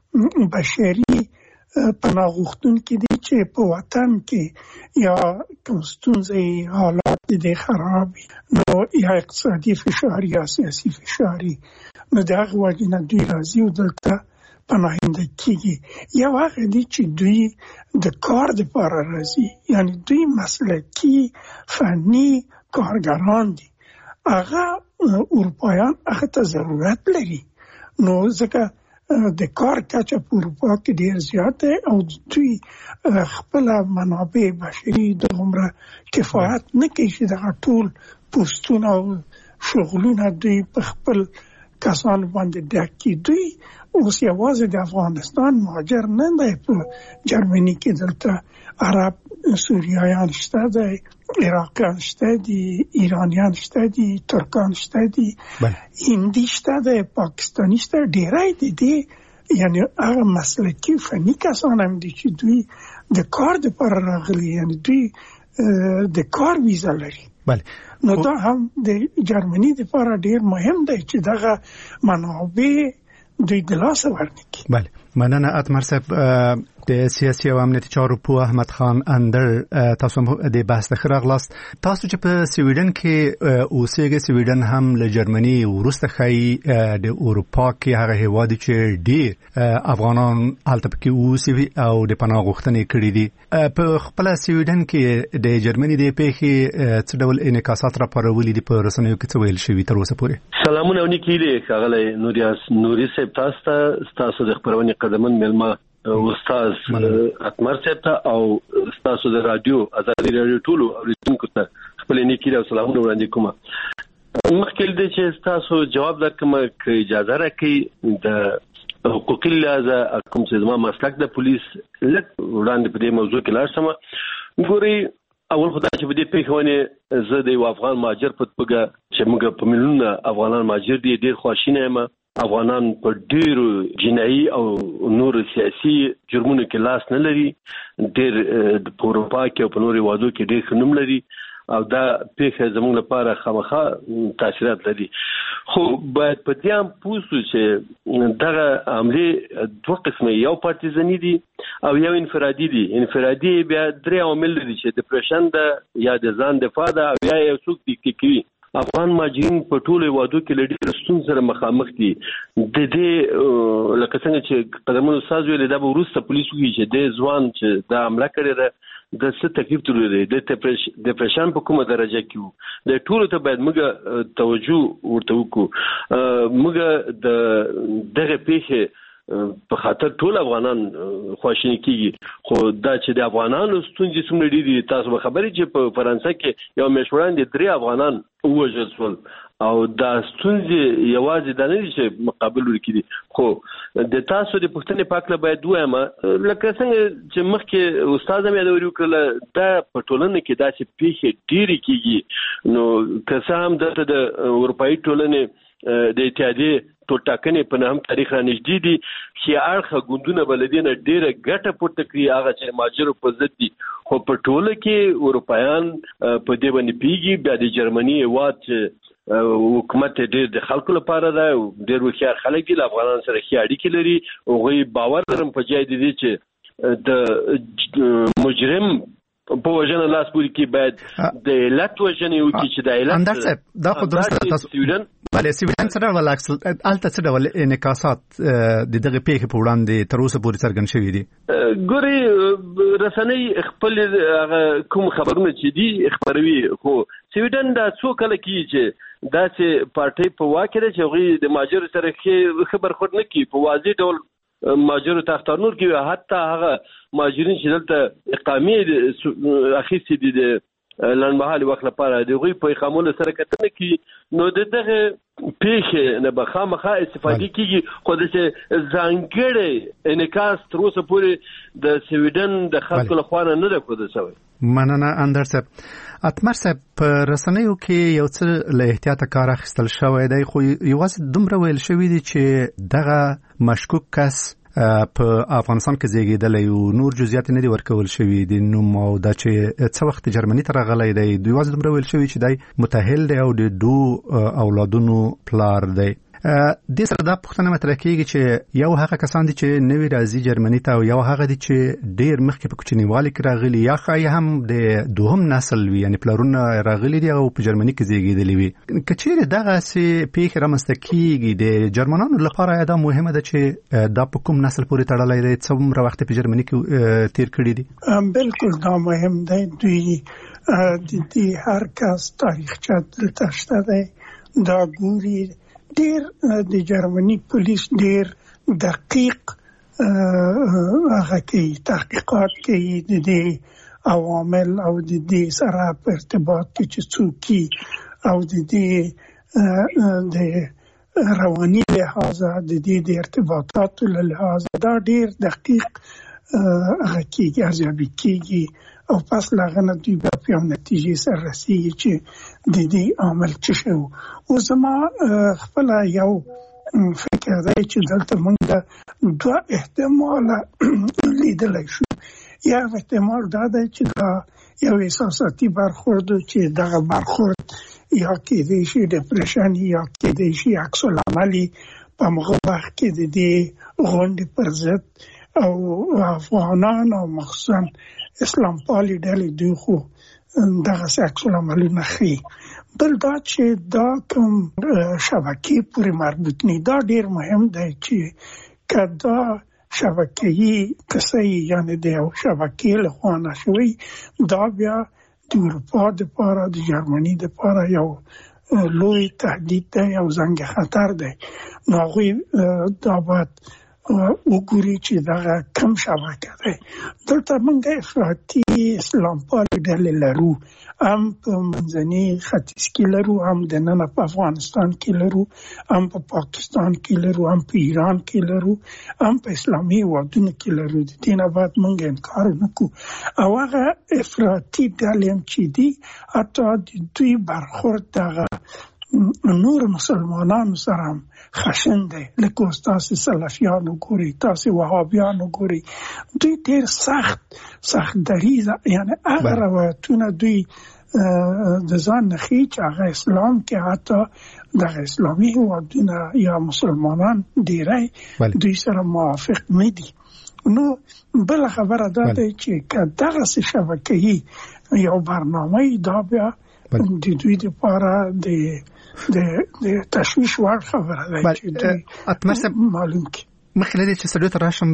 بشري پناه غوښتونکي دي چې په وطن کې یا کوم ستونزې حالات دي خراب نو یا اقتصادي فشار یا سیاسي فشار نو دغه وجه نه دوی راځي او دلته پناهنده کیږي. یو هغه دي چې دوی د کار لپاره راځي یعنی دوی مسلکي فني کارګران دي. هغه اروپایان هغه ته ضرورت لري نو ځکه د کار کچه په اروپا کې ډیر زیات دی او دوی خپل منابع بشري د عمره کفایت نه کوي چې دغه ټول پوسټونه او شغلونه دوی په خپل کسان باندې ډک کړي. دوی اوس یوازې د افغانستان مهاجر نه دی په جرمني کې دلته عرب سوریایان شته دی عراقیان شته دي ایرانیان شته دي ترکان شته دي هندي شته دی پاکستاني شته ډیری دي یعنی هغه مسلکي فني کسان هم دي چې دوی د کار لپاره راغلي یعنی دوی د کار ویزا لري. نو دا هم د جرمني لپاره ډیر مهم دی چې دغه منابع دوی د لاسه ورنکړي. بله مننه اتمر صاحب د سیاسي او امنیتي چارو په احمد خان اندر تاسو هم د بحث ته راغلاست. تاسو چې په سویډن کې اوسېږئ سویډن هم له جرمني وروسته ښایي د اروپا کې هغه هېواد چې ډېر افغانان هلته پکې اوسي او د پناه غوښتنې کړي دي. په خپله سویډن کې د جرمني د پیښې څه ډول انعکاسات راپارولي دي په رسنیو کې څه ویل شوي تر اوسه پورې؟ سلامونه ونیکي دي ښاغلی نوري صاحب تاسو د خپرونې قدمن مېلمه استاد اتمر صاحب ته او تاسو د رادیو ازادي رادیو ټولو اوریدونکو ته خپل نیکی او سلامونه وړاندې کوم. مخکې دې چې تاسو جواب درکم که اجازه راکړئ د حقوقي لحاظه کوم چې زما مسلک د پولیس لږ وړاندې په دې موضوع کې لاړ شم. ګورئ اول خدای چې په دې پیښونه زه د یو افغان مهاجر په توګه چې موږ په میلیونونه افغانان مهاجر دي ډېر خواشینی یم. افغانان په ډېرو جنایي او نور سیاسي جرمونو کې لاس نه لري. ډېر په اروپا کې او په نورو هېوادو کې ډېر ښه نوم لري او دا پیښه زموږ لپاره خامخا تاثیرات لري. خو باید په دې هم پوه شو چې دغه عملې دوه قسمه، یو پارتیزني دي او یو انفرادي دي. انفرادي بیا درې عوامل لري چې ډیپریشن ده یا د ځان دفاع ده او یا یو څوک دیکته کوي. افغان مهاجرین په ټولو هیوادو کې له ډېرو ستونزو سره مخامخ دي. د دې لکه څنګه چې قدمونو استاد ویل دا به وروسته پولیس وایي چې د ځوان چې دا حمله کړې ده د څه تکلیف تللی دی، د ډیپریشن په کومه درجه کې وو. د ټولو ته باید موږ توجه ورته وکړو. موږ د دغه پیښې په خاطر ټول افغانان خواشینی کیږي، خو دا چې د افغانانو ستونزې څومره ډېرې دي تاسو به خبرې چې په فرانسه کې یو میاشت وړاندې 3 افغانان ووژل شول او دا ستونزې یوازې دا نه دي چې مقابل ورکړي. خو د تاسو د پوښتنې په هکله باید ووایم لکه څنګه چې مخکې استاد هم یادوري وکړله دا په ټولنه کې داسې پیښې ډېرې کیږي. نو که څه هم دلته د اروپایي ټولنې د اتحادیې ټولټاکنې په نهم تاریخ را نږدې دي چې اړخه ګوندونه بلدینه ډېره ګټه پورته کړي هغه چې مهاجرو په ضد دي. خو په ټوله کې اروپایان په دې باندې پیږي. بیا د جرمني هیواد چې حکومت ډېر د خلکو لپاره ده، ډېر هوښیار خلک دي، له افغانانو سره ښې اړیکې لري. هغوی باور لرم په ځای د دې چې د مجرم په وژنه لاس پورې کې باید د علت وژنې وکړي چې د علت اندر صاحب دا خو درسته تاسو بله سویډن سره ولکس الته څه ډول انعکاسات د دغه پیښې په وړاندې تر اوسه پورې څرګند شوي دي؟ ګوري رسنۍ خپل کوم خبرونه چې دي خبروي، خو سویډن دا څو کله کیږي چې داسې پارټۍ په واک کې ده چې هغوی د مهاجرو سره ښه برخورد نه کوي، په واضح ډول مهاجرو ته اختارنور کوي. حتی هغه مهاجرین چې دلته اقامې اخیستي دي د لنډمهالي وخت لپاره د هغوی په اقامولو سره کتنه کوي. نو د دغه پیښې نه به خامخا استفادې کیږي، خو داسې ځانګړی انعکاس تر اوسه پورې د سویډن د خلکو لخوا نه ده ښودل شوی. مننه اندر صاحب. اتمر صاحب په رسنیو کې یو څه له احتیاطه کار اخیستل شوی دی، خو یوازې دومره ویل شوي دي چې دغه مشکوک کس په افغانستان کې زیږیدلی او نور جزئیات نه دي ورکول شوي د نوم او دا چې څه وخت جرمني ته راغلی دی. یوازې دومره ویل شوي چې دی متأهل دی او د 2 اولادونو پلار دی. د سره دا پوښتنه مطرح کیږي چې یو هغه کسان دي چې نوی راځي جرمني ته او یو هغه دي چې ډیر مخکې په کوچنیوالي کې راغلي یا خای هم د دوهم نسل وي، یعنی پلارونه راغلي دي او په جرمني کې زیږیدلي وي. کچېره دغه سي پیښه رامنځته کیږي د جرمنانو لپاره دا مهمه ده چې دا په کوم نسل پورې تړلی دی، څومره وخت په جرمني کې تیر کړی دي؟ بالکل دا مهم دی. دوی د هر کس تاریخچه دلته شته دی. دا ګوري ډیر د جرمني پولیس ډیر دقیق هغه کوي، تحقیقات کوي د دې عوامل او د دې سره په ارتباط کې چې څوک او د دې د رواني لحاظه د دې د ارتباطاتو له لحاظه دا ډیر دقیق هغه کېږي، ارزیابي کېږي او پس لاغنه دوی به په نتیجې سره رسیږي چې د دې عامل څه شو. او زما خپل یو فکر دی چې دلته موږ 2 احتمال لیدلی شو. یو احتمال دا دی چې دا یو احساساتي برخورد چې دغه برخورد یا کېدای شي ډیپریشن یا کېدای شي عکس العملي په هغه وخت کې د دې غونډې پر ضد او افغانان او مخصوصا اسلام پالي ډلې دوی خو دغه عکس العملونه ښيي. بل دا چې دا کوم شبکې پورې مربوط نه، دا ډیر مهم دی چې کدا شبکې کسي یعنی د یو شبکې له خوا نه شوي، دا بیا د اروپا لپاره د جرمني لپاره یو لوی تهدید دی، یو زنګ خطر دی. نو هغوی دا باید وګوري چې دا کم شبکه ده. دلته موږ افراطي اسلام پالي ډلې لرو، هم په منځني ختیځ کې لرو، هم دننه په افغانستان کې لرو، هم په پاکستان کې لرو، هم په ایران کې لرو، هم په اسلامي هیوادونو کې لرو. د دې نه باید موږ انکار نه کوو. او هغه افراطي ډلې هم چې دي حتی د دوی برخورد دغه نور مسلمانانو سره هم خشن دی، لکه تاسو سلفیانو ګوري، تاسو وهابیانو ګوري، دوی ډیر سخت دریزه، یعنی هغه روایتونه دوی د ځان نخي چې هغه اسلام کې حتی د اسلامي هیوادونو یا مسلمانان ډیری دوی سره موافق نه دي. نو بل خبره ده چې دغه شبکه‌ای یو برنامه دا بیا د دوی لپاره د تشویش وړ خبره ده چې معلوم کی مخکې لري چې سړی ته راشم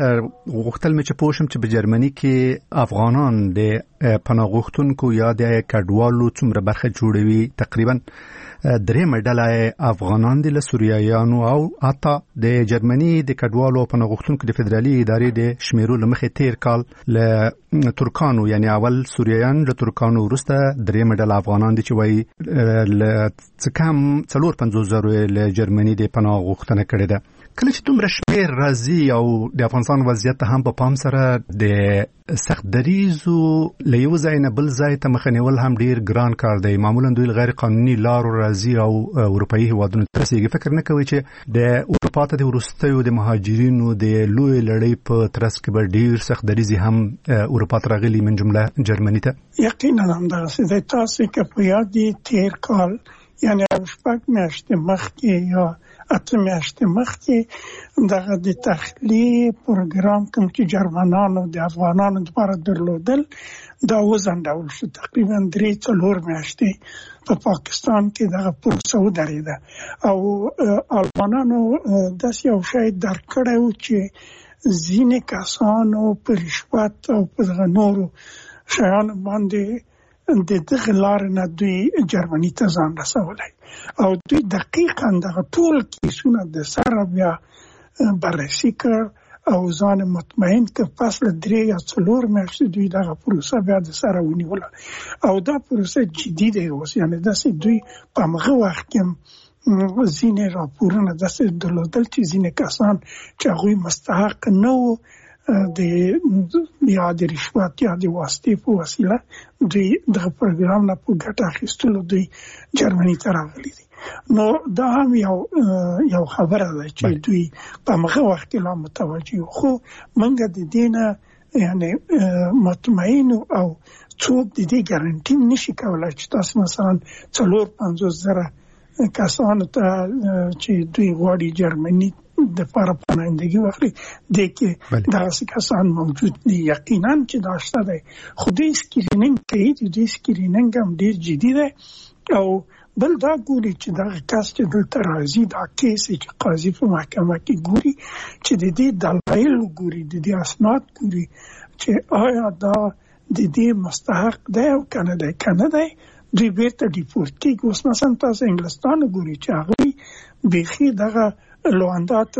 غوښتل مې چې پوښم چې په جرمني کې افغانان د پناه غوښتونکو یا د کډوالو څومره برخه جوړوي. تقریبا درېمه ډله افغانان دي له سوریایانو او حتی د جرمني د کډوالو او پناه غوښتونکو د فدرالي ادارې د شمیرو له مخې تیر کال له ترکانو یعنی اول سوریایان له ترکانو وروسته درېمه ډله افغانان دي چې وایي له څه کم 450,000 له جرمني د پناه غوښتنه کړې ده. کله چې دومره شمېر راځي او د افغانستان وضعیت هم په پام سره د سخت دریزو له یو ځای نه بل ځای ته مخه نیول هم ډیر ګران کار دی. معمولا دوی غیر قانوني لارو راځي او اروپאי هیوادونو ته رسیږي. فکر نه کوي چې د اروپا ته د وروستیو د مهاجرینو د لوی لړۍ په ترڅ کې به ډیر سخت دریزي هم اروپا ته راغلي من جمله جرمني ته. یقینا همداسې دی. تاسو کې په یاد دي تیر کال یعنی شپږ میاشتې مخکې یا اته میاشتې مخکې دغه د تخلیه پروګرام کوم چې جرمنانو د افغانانو لپاره درلودل دا وزندول شو. تقریبا 3-4 میاشتې په پاکستان کې دغه پروسه ودرېده او افغانانو داسې یو شی درکړی و چې ځینې کسانو په رشوت او په دغه نورو شیانو باندې د دغه لارې نه دوی جرمني ته ځان رسولی او دوی دقیقاً دغه ټول کیسونه د سره بیا بررسي کړ او ځان مطمئن کړ. پس له 3-4 میاشتې دوی دغه پروسه بیا د سره ونیوله او دا پروسه جدي دی اوس. یعنی داسې دوی په هغه وخت کې ځینې راپورونه داسې درلودل چې ځینې کسان چې هغوی مستحق نه وو د یا د رشوت یا د واسطې په وسیله دوی دغه پروګرام نه په ګټه اخیستلو دوی جرمني ته راغلي دي. نو دا هم یو خبره ده چې دوی په هغه وخت کې لا متوجه خو منګه د دینه یعنی مطمئن او څوک د دې ګارانټي نشي کولای چې تاسو مثلا 450,000 کسانو ته چې دوی غواړي جرمني د لپاره پناهندگی واخلي د کې داسې کسان موجود دي. یقینا چې داشته دی خو دې سکرینینګ کوي. دې سکرینینګ هم ډیر جدي دی او بل دا ګوري چې دا کس چې دلته راځي دا کیس چې قاضي په محکمه کې ګوري چې د دې دلایل ګوري د دې اسناد ګوري چې آیا دا د دې مستحق دی او کنه دی دوی بیرته ډیپورت کیږي. اوس مثلا تاسو انګلستان ګوري چې هغه بيخي دغه لواندات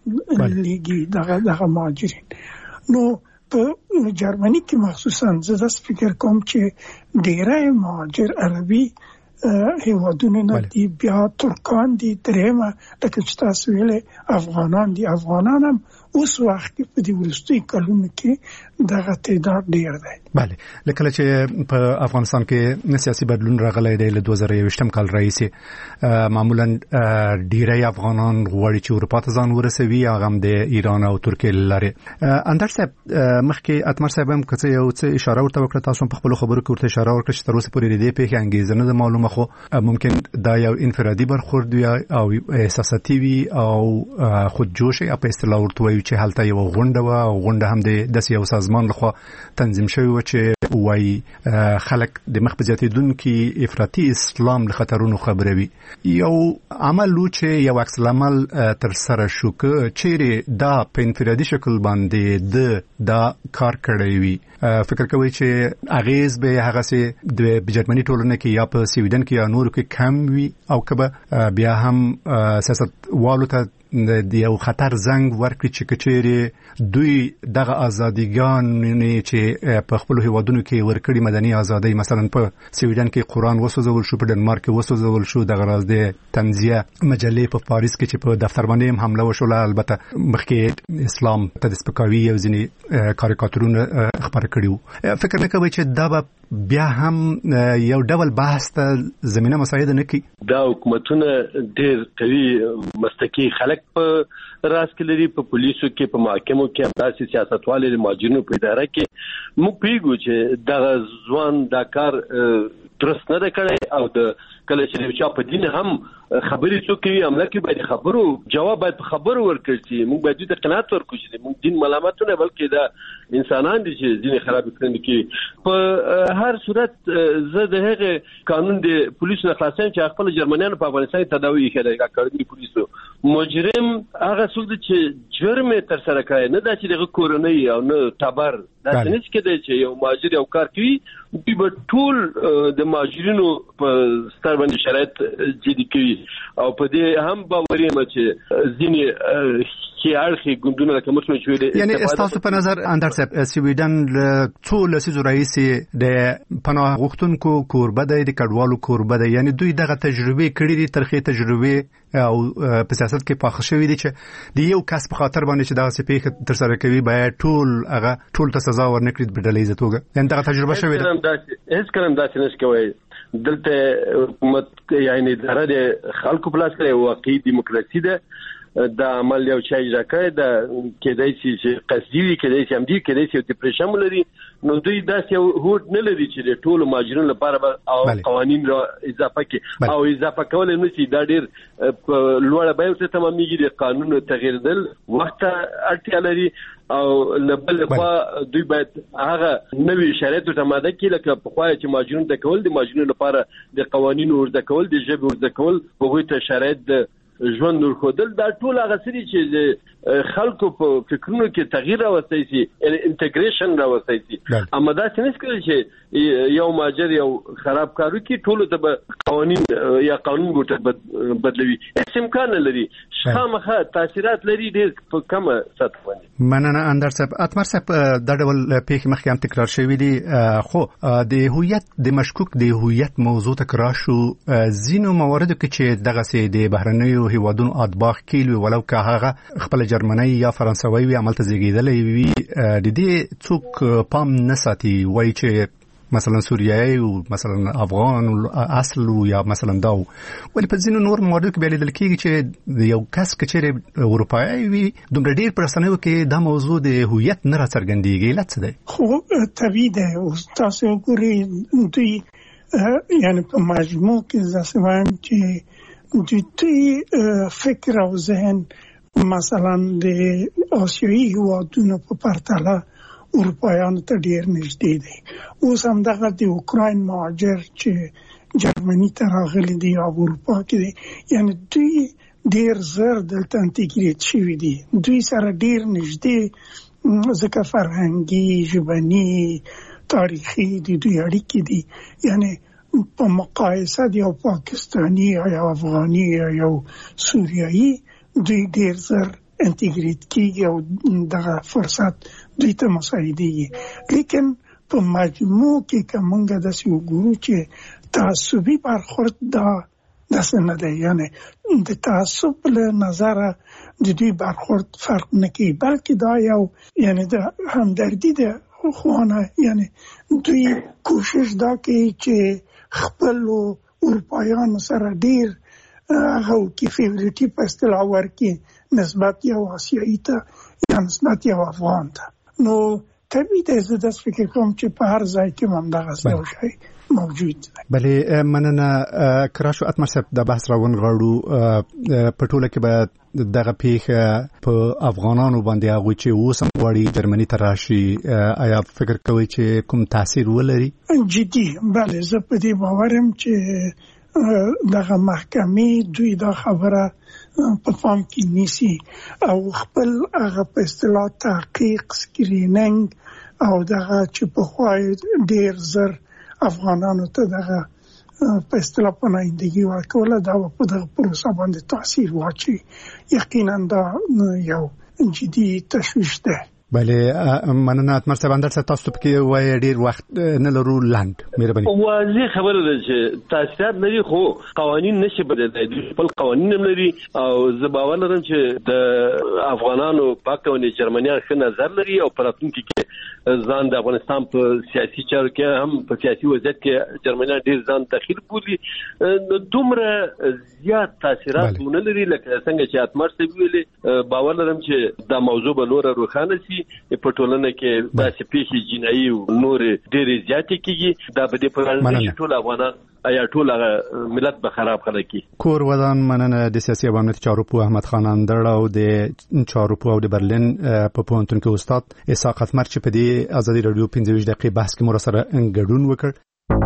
لیگی دغه مهاجرین. نو په جرمني کې مخصوصا زه داس فکر کوم چې ډیری مهاجر عربي هیوادونو نه دي بیا ترکان دي درېمه لکه چې تاسو ویلې افغانان دي. افغانان هم اوس وخت په دې ورستي کلونو کې دغه تعداد ډیر دی. بله لکه چې په افغانستان کې سیاسي بدلون راغلی دی له 2021 کال راهیسې معمولا ډیری افغانان غواړي چې اروپا ته ځان ورسوي هغه هم د ایران او ترکیې لاره. اندر صاحب مخکې اتمر صاحب هم کڅ یو څه اشاره ورته وکړه. تاسو په خپل خبرو کې ورته اشاره وکړه چې تر اوسه پورې دې په انګیزه نه معلومه خو ممکن دا یو انفرادي برخورد وي او احساساتي وي او خودجوشي په اصطلاح ورته وي چې حالت یو غونډه و او غونډه هم د یو سازمان لخوا تنظیم شوی و چې وایي خلک د مخ په زیاتېدونکي افراطي اسلام له خطرونو خبروي. یو عمل و چې یو عکس العمل تر سره شو چیرې دا په انفرادي شکل باندې دا کار کړی وي. فکر کوي چې اغیز به هغه سي د جرمني ټولنه کې یا په سویډن کې یا نورو کې کم وي او کبه بیا هم سیاست والو ته د یو خطر زنګ ورکړي چې کچېره دوی دغه ازاديګان چې په خپل هیوادونو کې ورکړي مدني ازادي مثلا په سویډن کې قرآن وسوځول شو په ډنمارک کې وسوځول شو دغه راز د تنزیه مجلې په پاریس کې چې په دفتر باندې هم حمله وشوله. البته مخکې اسلام ته د سپکاوي یو ځینې کاریکاتورونه خبر کړیو. فکر نه کوي چې دا بیا هم یو ډول بحث ته زمينه مساعده نه کوي. دا حکومتونه ډېر قوي مستقي خلک په راس کې لري، په پولیسو کې، په محکمو کې، داسې سیاستوالو د ماجرینو په اداره کې موږ پیګو چې د ځوان دا کار درست نه کړي، او د کله چې چا په دین هم خبرې څوک کوي عمله کې باید خبرو جواب باید په خبرو ورکړي چې موږ باید د قناعت ورکړو چې موږ دین ملامت نه بلکې دا انسانان دي چې دین خراب کړي کې په هر صورت زه د هغه قانون د پولیسو نه خلاصم چې خپل جرمنیانو په افغانستان تداوی کړي کارګری پولیسو مجرم هغه څوک چې جرم تر سره کوي نه دا چې د کورنۍ او نه تبر دا څنګه چې چې یو ماجر یو کار کوي دوی به ټول د ماجرینو په ستر باندې شرایط جدي کوي او په دې هم باوري یم چې ځینې خیارخي ګوندونه لکه مخکې شوې یعنی تاسو په نظر اندر صاحب سویډن څو لسیزو رئیس د پناه غوښتونکو کوربه دی، د کډوالو کوربه دی، یعنی دوی دغه تجربه کړې دي، ترخې تجربه او په سیاست کې پاخه شوې دي چې د یو کس په خاطر باندې چې دغه سپیخ تر سره کوي باید ټول ته سزا ورنکړي په ډلې زتوګه، یعنی دغه تجربه شوې ده. هیڅ کلم داسې نشي کوي دلته حکومت یعنی اداره د خلکو پلاس کوي، واقعي دیموکراسي ده، د عمل یو چا اجرا کوي، د کېدای شي چې قصدي وي، کېدای شي عمدي، کېدای شي ډیپریشن لري، نو دوی داسې یو هوډ نه لري چې د ټولو ماجرینو لپاره او قوانین را اضافه کړي او اضافه کول نه شي، دا ډیر لوړه بیه څه تمامېږي، د قانون تغییر دل وخت اړتیا لري او لبل خوا دوی باید هغه نوې شرایطو ته ماده کړي لکه په خوای چې ماجرین د کول د ماجرینو لپاره د قوانینو ورته کول، د ژبې ورته کول، هغوی ته شرایط د ژوند نور خودل، دا ټول هغه سړي چې خلکو په فکرونو کې تغییر راوستي شي، انټیګریشن راوستي شي، اما دا څنګه ښکاري چې یو ماجر یو خراب کارو کې ټول ته قوانین یا قانون ګټه بدلوي هیڅ امکان نه لري، خامخا تاثیرات لري ډېر په کومه سطح باندې. مننه اندر صاحب. اتمر صاحب دا ډول پیښې مخکې هم تکرار شوې دي، خو د هویت د مشکوک د هویت موضوع تکرار شو ځینو مواردو کې چې دغه سي د بهرنیو هیوادونو اطباق کیلو ولو که هغه خپل جرمنی یا فرانسوي وي عمل ته زیږیدلې وي د دې څوک پام نه ساتي، وایي چې مثلا سوریایی او مثلا افغان اصل یا مثلا دا ولی په ځینو نور موردو کې به لیدل کېږي چې یو کس چې اروپایي وي دومره ډیر پرسنوي کې دا موضوع د هویت نه راڅرګندېږي، لڅ دی خو طبيعي ده او تاسو ګوري دوی یعنی په مجموع کې ځکه وایم چې دوی فکر او ذهن مثلا د آسیایي هیوادونو په پرتله اروپایانو ته ډیر نږدې دي. اوس هم دغه د اوکراین مهاجر چې جرمني ته راغلي دي او اروپا کې دي، یعنی دوی ډیر زر دلته انټیګریټ شوي دي، دوی سره ډیر نږدې ځکه فرهنګي ژبني تاریخي د دوی اړیکې دي، یعنی په مقایسه د یو پاکستاني یا افغاني یا سوریایي دوی ډیر زر انټیګریټ کیږي او دغه فرصت دوی ته مساعدېږي. لیکن په مجموع کې کومه داسې وګورو چې تعصبي برخورد داسې نه دی، یعنی د تعصب له نظره د دوی برخورد فرق نه کوي، بلکې دا یو یعنی د همدردي ده خوانه، یعنی دوی کوشش دا کوي چې خپل اروپایانو سره ډیر هغه کې فیوریټي په اصطلاح ورکړي نسبت یو آسیایي ته یا نسبت یو افغان ته. نو طبیعي ده زه داسې فکر کوم چې په هر ځای کې همدغسې یو شی موجود دی. بلې مننه کراشو. اتمر صاحب د بحث راونغاړو په ټوله کې به دغه پیښه په افغانانو باندې هغوی چې اوس هم غواړي جرمني ته راشي آیا فکر کوئ چې کوم تاثیر ولري؟ جدي بله زه په دې باور یم چې دغه محکمې دوی دا خبره په پام کې نیسي او خپل هغه په اصطلاح تحقیق سکرینینګ او دغه چې په خوای ډیر زر افغانانو ته دغه په اصطلاح پناهندګي ورکوله دا په دغه پروسه باندې تاثیر واچي. یقینا دا یو جدي تشویش ده. بله مننه اتمر صاحب اندر تاسو پکې وای ډیر وخت نه لرو لاند مهرباني واضح خبره ده چې تاسیسات لري خو قوانين نشي بدلای خپل قوانين هم لري او زه باور لرم چې د افغانانو پاکونی جرمنیا ښه نظر لري او پراتونکو کې ځان د افغانستان په سیاسي چارو کې هم په سیاسي وضعیت کې جرمنیا ډیر ځان دخیل بولي دومره زیات تاثیرات نه لري لکه څنګه چې اتمر صاحب ویلي باور لرم چې دا موضوع به نور روښانه شي په ټولنه کې داسې پیښې جنایي او نور ډېرې زیاتې کیږي دا به د پرانه ټول افغانان ایا ټول ملت به خراب کړي کی کور ودان مننه د سیاسي عوامت چارواکو احمد خان اندړ او د چارواکو او د برلین په پونتون کې استاد اسحاق اتمر چې په دې ازادي رادیو 15 دقیقې بحث کې مور سره ګډون وکړ.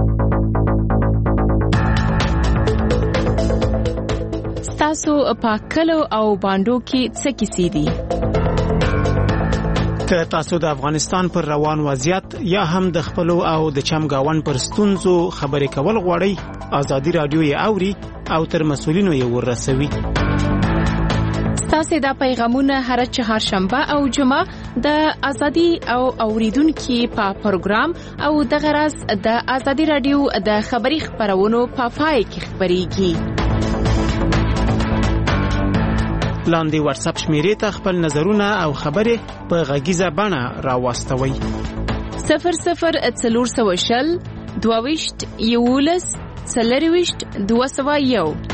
تاسو په کلو او باندو کې څه کیسې دي؟ که تاسو د افغانستان پر روان وضعیت یا هم د خپل او د چمګاون پر ستونزو خبرې کول غواړئ ازادي رادیو یې اوري او تر مسولینو یې ورسوي. تاسو دا پیغامونه هر چهارشنبه او جمعه د ازادي او اوریدونکو په پروګرام او د غرض د ازادي رادیو د خبري خبرونو په پای کې خبريږي. لاندې واتس اپ شمیرې ته خپل نظرونه او خبرې په غږیزه بڼه راوستوي. 00 420 22 11 201